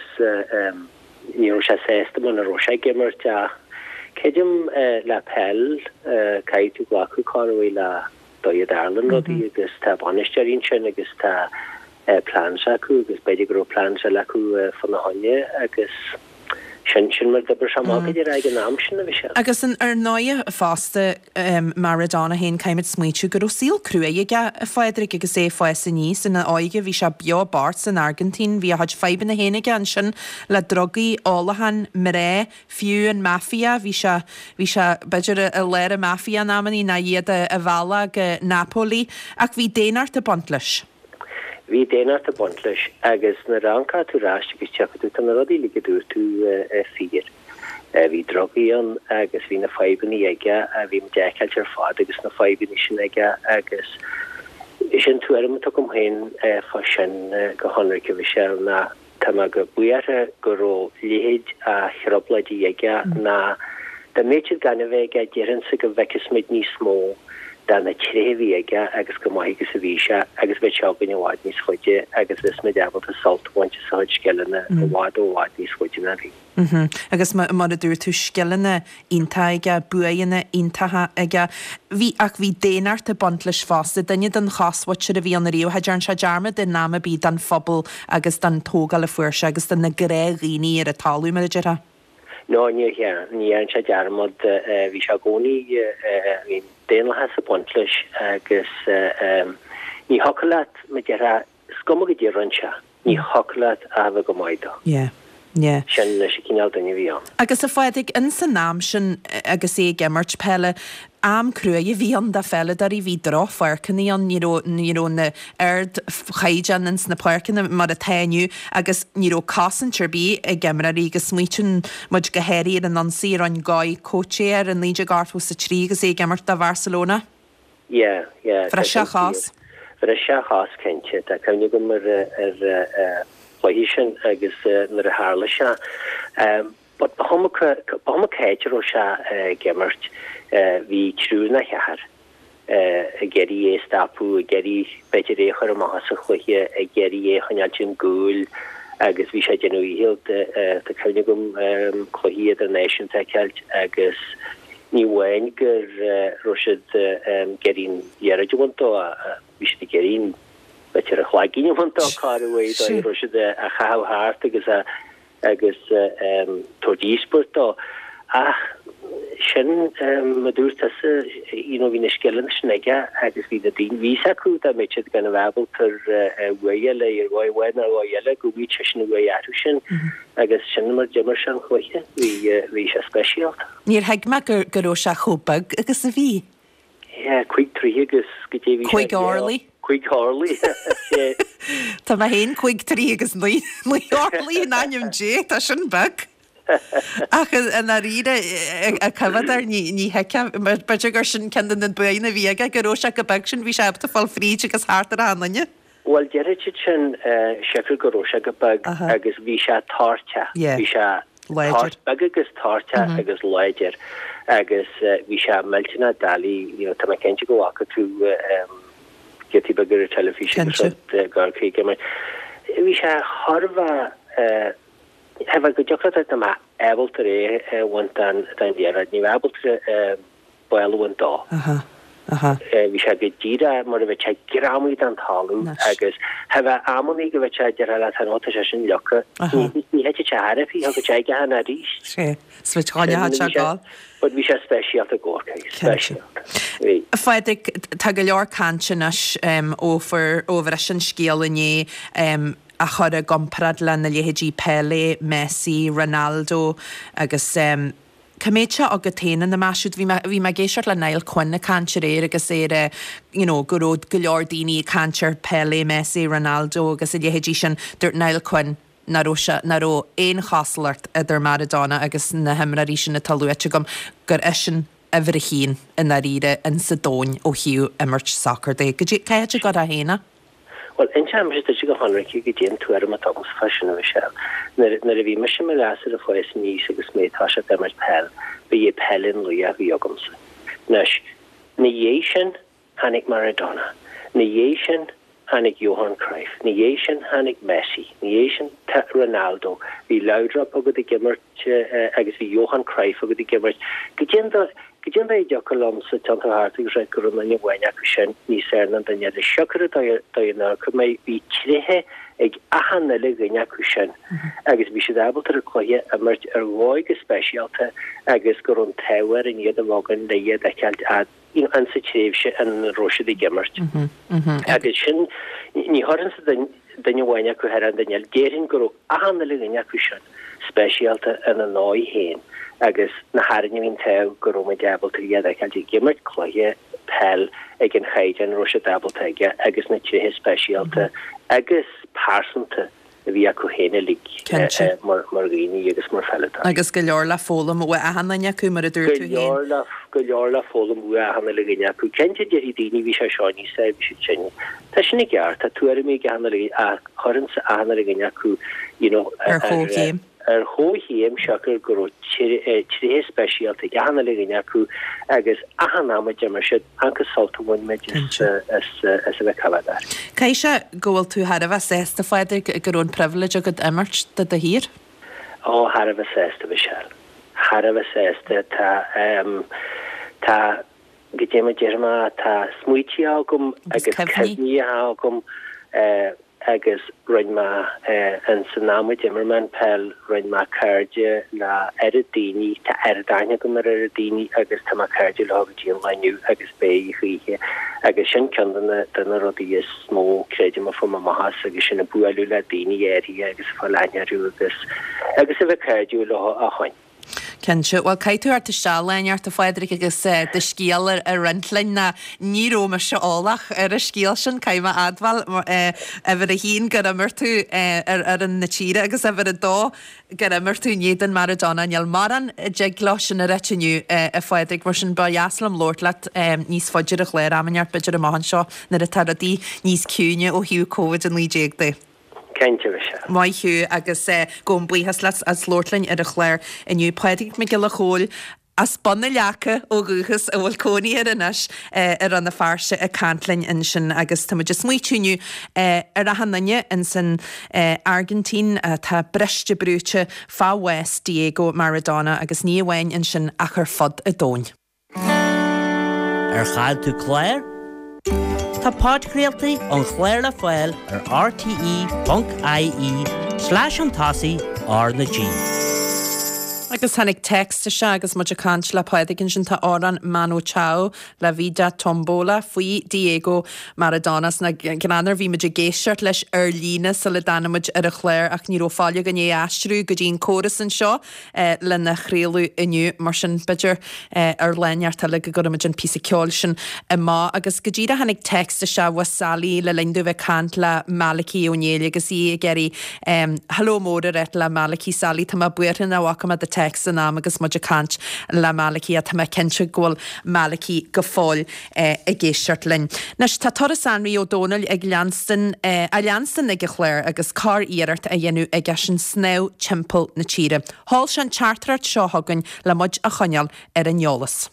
ní sé sésta man naró sé gimmart a ceidim le pell caiú ghlacu cáhí le dóiad Ireland rodí agus tá banisteín sin agus tá plánse acu agus beidir go plánse le acu fan na haine agus sin sin mar dabar sem ágad ag an am sin a bhí se. Agus an ar náide fásta Maradona héin caiimid smuitiú gur ó síl cruúa ige a féidir agus é fáis san níos in na áige bhí se bio bart san Argentín bhí a had feban na héanaige an sin le drogaí álahan maré fiú an mafia bhí se bhí se beidir a léir a mafia námaní na iad a bhela go Napoli ach bhí déanaart a bontlis. Bhí déanaart a bontlis agus na ranca tú ráiste agus teú an rodí le dúr tú fír. Bhí drogaí an agus bhí na febanní aige a bhí deáil ar fád agus na febanní sin aige agus sin tú erm tu gom héin fa sin go honir go bhí se na tá go buare go ró léhéid a chiroblaidí aige na de méid gan bheith a ddéann sa go bheice smid ní smó dan na tréhí aige agus go maigus a bhíse agus bheit se gan bháid níos chuide agus is mé debal a salthainte sáid scellanna a bhád ó bháid níos chuide na bhí. Agus mar a dúir tú scellanna ionta aige buanna intathe aige bhí ach bhí déanaart a bontlis fásta daine den chashaid a bhí an riú heidir an se dearrma den náma bí dan fphobal agus den tógal a fuairse agus den na gréghíní ar a talú me deire. No ní ní an se dearmod bhí se gcónaí hín déanathe sa pontlis agus ní hocalat me dearra scomma go ddíranse ní hocalat a bheith go maidá. Yeah. Yeah. Sin sé cinál daine bhí an. Agus a fáidig in san náam sin agus é gimmart pelle am crua i bhí an da felle dar i bhí dráfharcanní an níró na ard chaidan ins na parcan mar a tainniu agus níró casantir bí a gemra agus smuitin mud go héirí an ansaí an gáid cóchéir an líide garthú sa trí agus é gimmart a Barcelona? Yeah, yeah. Fra se chás? Fra se chás cente, tá cemne go mar ar sin agus na a hála se. But bama céidir ó se gimmart hí trú na chear a geirí é stapú a geirí beidir échar am a chuige a geirí é chuneal sin gúil agus bhí sé genúíhilt tá cenne gom chluhiad a nation ceilt agus níhhain gur roisid geín dhearúantó a bhí sé geín betir a chhlaigíine mantá cáhhaid a roisid a chahabhart agus a agus tordíspurtá ach sin ma dúirta hí na skillan sneige agus hí a dín ví acu a mé gan bhebal tar bhile ar bhhain a bhile go bhí sin bhú sin agus sin mar dimmer an chuige hí se speisialt. Níor heag me gur goró se chopag agus a bhí? Chuig trí agus go dé chuig álaí? Chuig hálaí. Tá ma hén chuig trí agus nuí álaí in aim dé tá sin bag. Ach an a riide a cyfadar ní heice beidir gur sin cean an buine bhíige goró se go bag sin bhí sebta fáil fríd agus háart a annaine? Well deire sin sefir goró se go bag agus bhí se táirte bhí se bag agus táirte agus leidir agus bhí se meltina dalí tá cente go acha tú getí bagur a telefísin garchéige mar bhí se Harbh Hefah go deachrat am ebaltar é bhaint an dhéad ní ebaltar bailhain dá. Bhí se go ddíra mar a bheith se gramíd an talú agus hefah amí go bheith se de le anóta se sin lecha ní heite teharapí a go te gahan a ríist. sé Svitáine se gáil. Bud bhí se speisialt a ggócha. Fáidig tá go leor cansenas ófar óhar sin scéalané a chur a gomparad le na léhéidí Pelé, Messi, Ronaldo agus um, Caméid se agad téanaan na meisiúd bhí me géisiart le nail chuinna cantir éir agus é you know, goród go leor daoine cantir Pelé, Messi, Ronaldo agus i léhéidí sin dúirt nail chuin na ró éon chaslart idir Maradona agus na himraí sin na talúite gom gur é sin a bhar chin in a riire in sa dóin ó hiú immert soccer dé. Caiite go a héna? Well, in time is that you go hundred you get into a Thomas fashion of a shell. Na vi mis me las a fo ní agus mé tasha demmer pell be je pellin lo ja jogums. Nush Niation Hannig Maradona, Niation Hannig Johan Cruyff, Niation Hannig Messi, Niation Ronaldo, vi Laudra go de gimmert agus vi Johan Cruyff go de gimmert. Gejinda Gejin bei jokolom sa tanto hartig rhaid gwrwn yn yw'n ac ysyn ni sern yn dyniad y siocr y dyn ar cymau fi trehe ag ahanelig yn ac ysyn agos fi sydd abol tyr y clohi ymwyd yr roig y specialta agos gwrwn tewer yn iad y mogan leiad ac ad un ansa tref sy'n yn rosydd i gymmert agos sy'n ni horan sa dyn yw'n ac ysyn dyniad gerin gwrw ahanelig yn ac ysyn specialta yn y noi hen agus na harin yn tew gwrwm y dabl tygiad ac aldi gimmert clohi pel ag yn chaid yn rwysio dabl tygia agus na trehe specialta agus parsanta fi ac o hen y lig mor gini agus mor felita. Agus gylior la ffolwm o a hanna ni acw mar y dwyr tu hen? Gylior la ffolwm o a hanna lig yn acw. Centa dyr i dini fi siarad siarad ni sef fi siarad siarad. Ta sy'n ei gyar, ta tŵr ym i hanna lig a chorin sa a hanna lig yn acw, you know, ar hwg hym. Ar hwg hym siacr gwrw trehe specialta gahanna lig yn acw agus a hanna ma jymar siarad anca solta wyn me jys as y fe caladar. Ca eisiau gwyl tu harfa sesta ffaeder gyrw'n privilege o gyd ymart dy dy hir? O, harfa sesta fe siarad. Harfa sesta ta um, ta gydema jerma ta smwychi agwm agus cefni agwm uh, agus roi'n ma uh, yn synamwy Dimmerman pel roi'n ma cardja la eridini ta eridania gym ar eridini agus ta ma cardja la hog di'n lainw agus be i chwihe agus sy'n cyndan dyna rodi ys smó credim o ffwm a mahas agus sy'n y bwalw la dini eri agus ffalania rhyw agus agus y fe cardja la a chwain. Kense, wel cai tú ar ty sialain ar ty Frederick agus dy sgial ar y rentlain na ní roma se olach ar y sgial sy'n cai ma adfal efo y hun gyda myrtw ar yn na tîra agus efo y do gyda myrtw nid yn Maradona nial maran jeglos yn yr etiniw y Frederick mor sy'n bo iaslam lortlat nis fodger y chler am yn iart bydger y mohan sio nyr y taradi nis cwnio o hiw Covid yn lig jeg di. Mai hiw agus gom bwyhas las as lortlain ar y chler yn yw pwedig me gil a chôl a spanna leacha o gwychas o walconi ar ynas ar an y farse y cantlain yn sy'n agus tam just mwy tŵniw ar a hannanya yn sy'n Argentine ta brestia brwtio fa West Diego Maradona agus ni awain yn sy'n achar fod y dôn. Ar chael tu Claire? Tá podcréaltaí an chléir le foiil ar rte.ie slash an tasaí ar na G. Agus hannig text se agus muid a cant le poedigin sin tá áran Manu Chao le vida tombola faoi Diego Maradonas na gnanar bhí muid a géisiart leis ar lína sa le danamid ar a chléir ach ní rófáile gan é astrú go dín choras an seo le na chréalú inniu mar sin bidger ar leart tal go go an pí ceol sin i má agus go díra hannig text se was salí le leindú bheith cant le Malachy O'Neill agus í geri halló mór ar le Malachy Sally tá má buirhin a wacam a text yn am agus muid a cant le Malachy a tá má cinse gwyl Malachy go fáil a géisiart linn. Nes tá Toras Anri O'Donnell ag Lianston a Lianston ag a chléir agus car íart a dhéanú ag sin snew timppel na tíre. Hall sin chartrat seo hagann le muid a choneal ar an neolalas.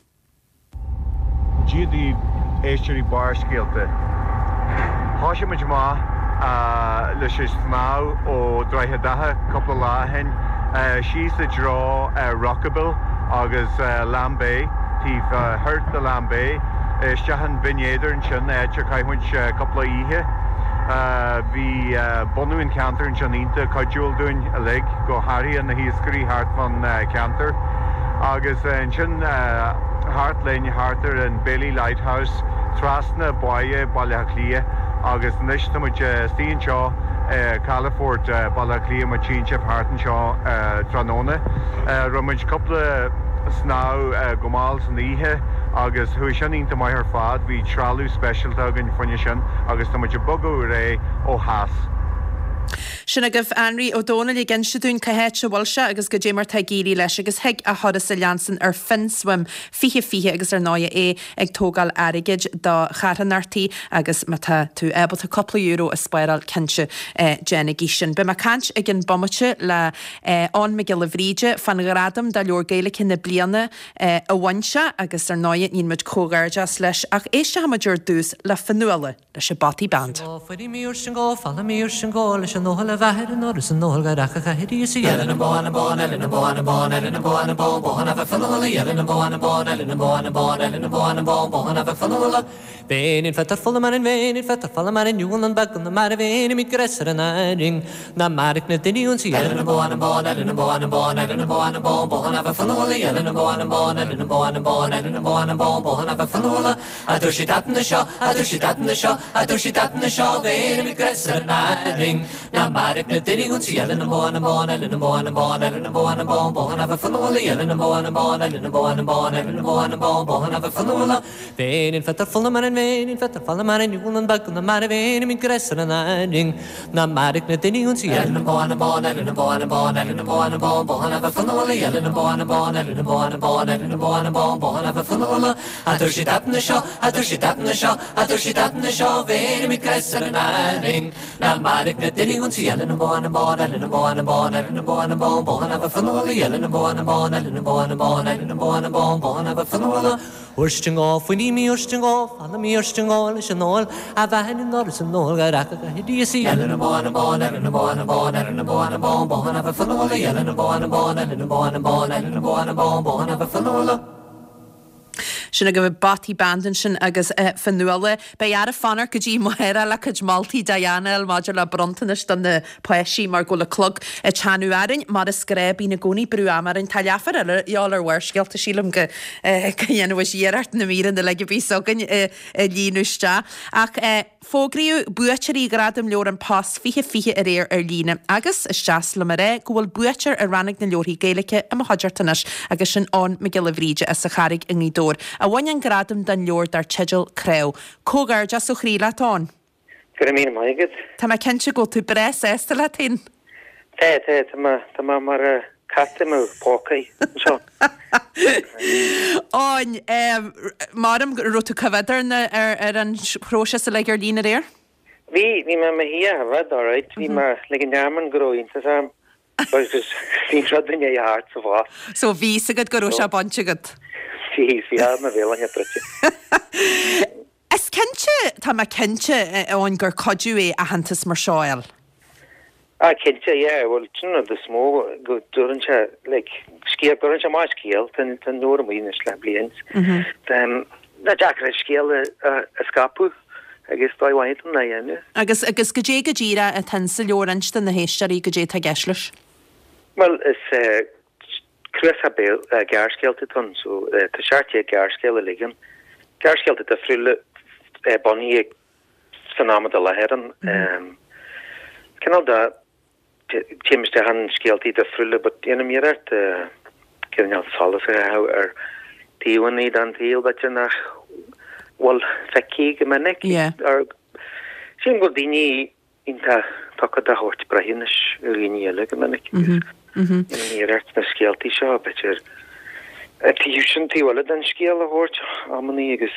Díadí éisteí bar scéalta. Háise muid má leis is má ó ddraithe dathe coppla láhain she's the draw uh, Rockable agus uh, Lambay tíh uh, hurt the Lambay uh, Shahan Vinyader and Shun uh, Chakaimunch uh, couple of ihe uh, the uh, Bonu encounter in Janinta Kajul doing a leg go Harry and the history heart von uh, counter agus uh, Shun uh, Hart Lane Harter and Bailey Lighthouse Trasna Boye Balaklia agus Nishtamuch uh, Steen Shaw Uh, Calafort uh, Balaclia Machine Chip Harton Shaw uh, Tranona uh, Rummage couple of snow uh, Gomals and Ihe agus hu sin into my her fad vi tralu special tug in funny sin agus so much a bugo ray o has Sinna goh Henry O'Donnell i gin siún cahéit se bhil se agus go démar tá géirí leis agus heag a thoda sa leansan ar finswim fihe fihe agus ar náide é ag tógáil aigeid do charanartaí agus mata tú ebalta coppla euro a spéiral cinse Jenna Gísin. Be mar cant ag an bommate le an me gil bhríide fan gradam da leor géile cin na bliana a bhainse agus ar náide níon mud cógarjas leis ach éiste haidir dús le fannuala leis se Batty Band. Fuí míúr sin gá fan míúr sin gá leis an nóhall a bheir an orris an nóhall gaach a heí sé Ellen an bán bán Ellen an bán bán Ellen an bán bán bán a bheith fanúla Ellen an bán bán Ellen an bán bán Ellen an bán bán bán a bheith fanúla Béin fetar fola mar an véin fetar fola mar an júil an bag an na mar a véin mi gresar an airing na maric na diniún sí Ellen an bán bán Ellen an bán bán Ellen an bán bán bán a bheith fanúla Ellen an bán bán Ellen an bán bán Ellen an bán bán bán a bheith fanúla a dúir si dat na seo a dúir si dat na seo a dúir si dat na seo véin mi gresar an airing na maric na diniún sí Ellen an bán bán Ellen an bán bán Ellen an bán bán bán a bheith fanúla Ellen an bán bán Ellen an bán bán Ellen an bán bán bán a bheith fanúla Béin fetar fola mar an véin fetar fola mar an júil an bag an na mar a véin mi gresar an airing na maric na diniún sí Ellen an bán bán Ellen an bán bán Ellen an bán bán bán a bheith fanúla Ellen an bán bán Ellen an bán bán Ellen an bán bán bán a bheith fanúla a dúir si dat na seo a dúir si dat na seo a dúir si dat na seo véin mi gresar an airing na maric na diniún sí Ellen an bán bán Ellen an bán bán Ellen an bán bán bán a bheith fanúla Ellen an bán bán Ellen an bán bán Ellen an bán bán bán a bheith fanúla Ursting off, we need me ursting off, and me ursting all is an all. I've had an order some no garaka. Do you see Ellen a bon a bon, Ellen a bon a bon, Ellen a bon a bon, bon of a fanola, Ellen a bon a bon, Ellen a bon a bon, Ellen a bon a bon, bon of a fanola. Sinna go bh Batty Bandan sin agus fannuala be ar a fanar go dtí muhéire le chud maltaí Diana el maidir le brontanis don na poisí mar go le clog a teanú airin mar a scréb í na gcónaí brú amar an talafar eall ar bhharscealta sílam go dhéanamh díart na míran de le go bhí sogan líúiste ach fógraíú buiteí gradam leor an pás fiche fiche a réir ar lína agus is teas le mar ré go bhfuil buiteir ar rannig na leorí géalacha am haidirtanis agus sin an me gil bhríide a sa charig in dór. A bhain an gradam den leor dar tidal creu. Cógar just so chrí letáin. Gur mí maigad. Tá mai cinse go tú bres ésta le tin. Té té tá má mar castamú pócaí seo. Áin marm rotú cavedar ar an próise le gur lína réir? Bhí bhí me me hí a bhd áráid bhí mar le an dearman goróínta sam. Bhí rud duine art sa bhá. So bhí sagad go se bontegad. Sí, sí, ma bhéla hetrate. Is cinse tá ma cinse ón gur codú é a hantas mar seáil? Ah, cinse, yeah, well, tuna the smó go dúranse, like, scial, dúranse má scial, tan tan nóir am ínis le blians. Then, na jacra scial a scapu, agus dói waith am na dhéanú. Agus agus go dé go díra a tan sa leorint na héistearí go dé tá geislis? Well, is, uh, Chris a béil gearscéalta tún, so tá seartí gearscéala ligin. Gearscéalta a friúile boní sannámad a lehéran. Canál da tíimiste han scéaltaí a friúile, but dhéanam míart cinneal salas a há ar tíhaní dan tíal bete nach bhil fecí go minic. Sin go daoine inta tucad a thuirt breithínis a riíile go minic. Níart na scéaltaí seo betir tíú sin tíhile den scéal a thuirt ammaní agus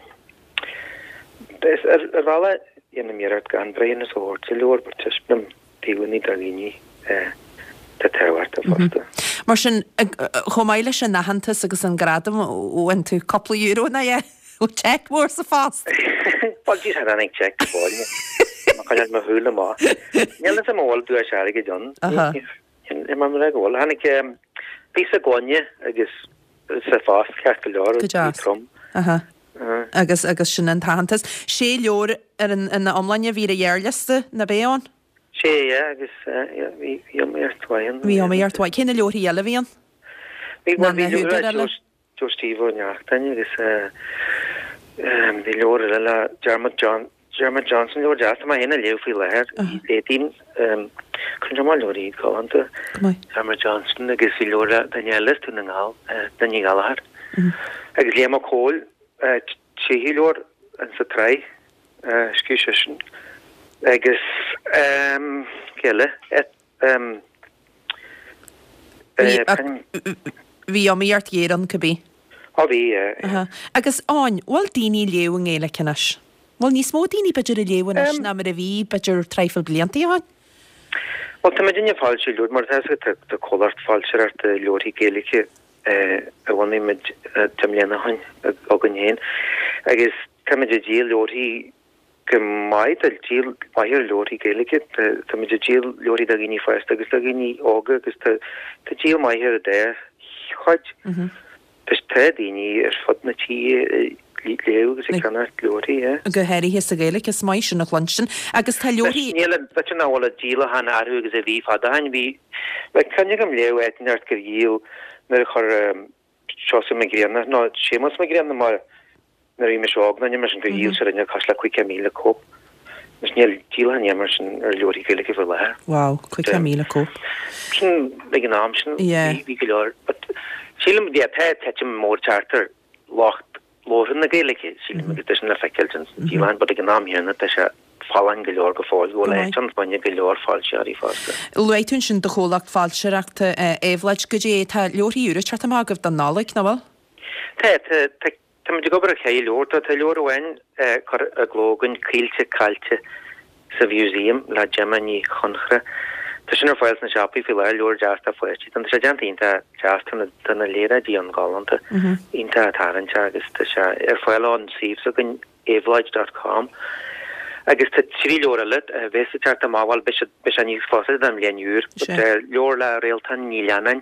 ar bhela dhéana míart gan breithínas a thuirt sa leor bar tuisblim tíhaní a rií de tehhart a fasta. Mar sin chomáile sin nahantas agus an gradam óhain tú coppla euro na é ó check mór sa fast. Well, dí had anig check báine. Má chuine ma thuúla má. Níl sa máil dú a seaige John. Mar mar agóil. Hannig pí a gáine agus sa fast ceart go leor trom. Agus agus sin an tahantas. Sé leor ar an omlainne bhí a dhearlaiste na béán? Sé, agus bhí am ar twain. Bhí am ar twain. Céna leor eile bhíon? Bhí leor Jo Steve neachtain agus bhí leor le Dermot John Dermot Johnson leor deasta mai hena leo fí leir étín chun má leorí gáanta Dermot Johnson agus bhí leor Danielis tú na ngáil daní galahar agus léam a cóil sé hí leor an sa trí sciúise sin agus céile Bhí am íart géan cabbí. Á bhí agus áin bhil daoine léú an éile cinnis. Bhil níos mó daoine beidir a léhanis na mar a bhí beidir treifil bliantaí áin? Well tá dinne fáilte leúd mar de choart fáilse ar de leorí géalacha a bhhaí mid tamléana hain a gan héin agus tá a díal leorí go maid a díal bair leorí géalacha tá a díal leorí a gíní feist agus a gíní ága agus tá díal maithir a dé chuid Tus te daoine ar fod na tí léú agus i canart leorí go heirí his a géala is mai sin nach lunsin agus tá leorí Níl bete náhil a díla hana arú agus a bhí fada hain bhí le cenne go léú éart gur díal nar chur seosa me gréanna ná sémas me gréanna mar nar me seág na mar sin go díal se rinne cos le chuice míle cóp Mus níl díla han mar sin ar leorí géala go bhfuil le Wow, chuice míle cóp Sin le an am sin bhí go leor sílim dí te te mór charter locht Lórin na géalacha sílim go na feiceiltins díhain bud a gnám héanana te se fallan go leor go fáil go le an banne go leor fáilte arí fásta. Luitún sin do cholacht fáilseachta éhlaid go dé tá leorí úra tart amagah don nálaigh na bhil? Tá Tá de gobar a ché leorta tá leor bhain chu a glógan cíilte caiilte sa bhúsíam le Gemmaní chunchre. Tá sin ar fáil na seapaí fi le leor deasta foiistí, an sé deanta deasta na léra dí an gáanta ínta atarrante agus tá se ar fáil an síh so gan éhlaid dot com agus tá trí leor lit a bhés teart máhil be a níos fása an léanúr, leor le réaltan ní leanain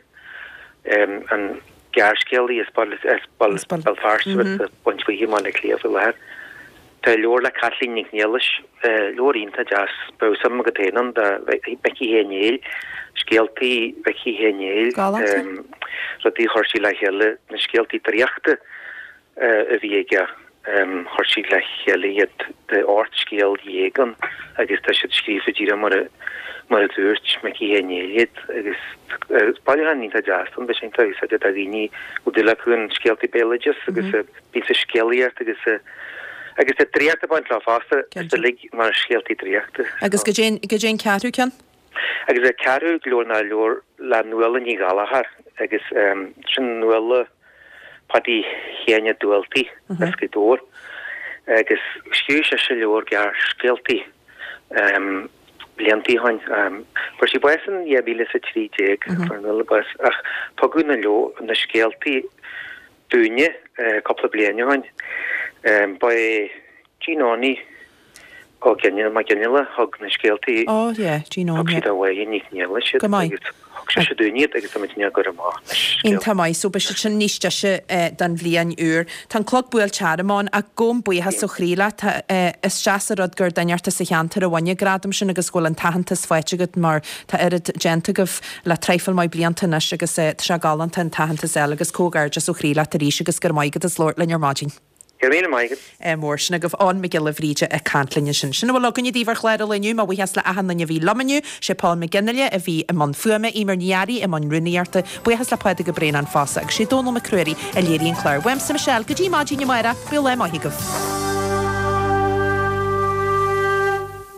an gearcéalaí is bal farsa buint fa hí le cléomh le Tá leor le catlín nig néalis leorínta jazz be sam go téan de beci hénéil scéaltaí beci hénéil rodí choirsí le heile na scéaltaí taríochta a bhí aige choirsí le heile iad de áirtcéal dhégan agus tá si scrífa díra mar mar a dúirt meci hénéiliad agus bailhan nínta jazz an be sin tá a a dhíní go du le chun scéaltaí béilegus agus bí a scéalaíart agus agus a tríachta baint le fásta de lig mar scialtaí tríachta. Agus go dé cearú cean? Agus a cearú glór na leor le nuala ní galahar agus sin nuala padí chéine dúaltaí escudór agus sciú se se leor gear scialtaí bliantaí hain. Por si baisan ie bíle sa trí déag for nuala bais ach pagú na leo na scialtaí dúine coppla blianne hain. Um, by Ginoni o Kenya ma Kenya hog na scéaltaí. Oh yeah, Ginoni. Tá way ní níla shit. Se dúníad agus am tíine go má. In tamai so be sin níiste se den bblion úr. Tá clog buil tearmán a gom buíthe so chríla is seaarad gur daarta sa cheantar a bhaine gradam sin agus ghil an tahananta foiitegad mar tá irid genta goh le treifil mai bliantainna agus se galanta an tahananta eile agus cógairde so chríla a rí agus gur maigad is Lord lear margin. mór sinna goh an me gile bhríide a cantlinn sin. Sinna bhil leganní díhar chléir leniu má bhuihes le ahanana bhí lamaniu sé pá me ginneile a bhí i man fuame í mar nearí i man runúíarta buhes le poide go brean an fása ag sé dóna a cruirí a léiríon chléir. Weim sa Michelle go dtí mádíine mara bu le maithigah.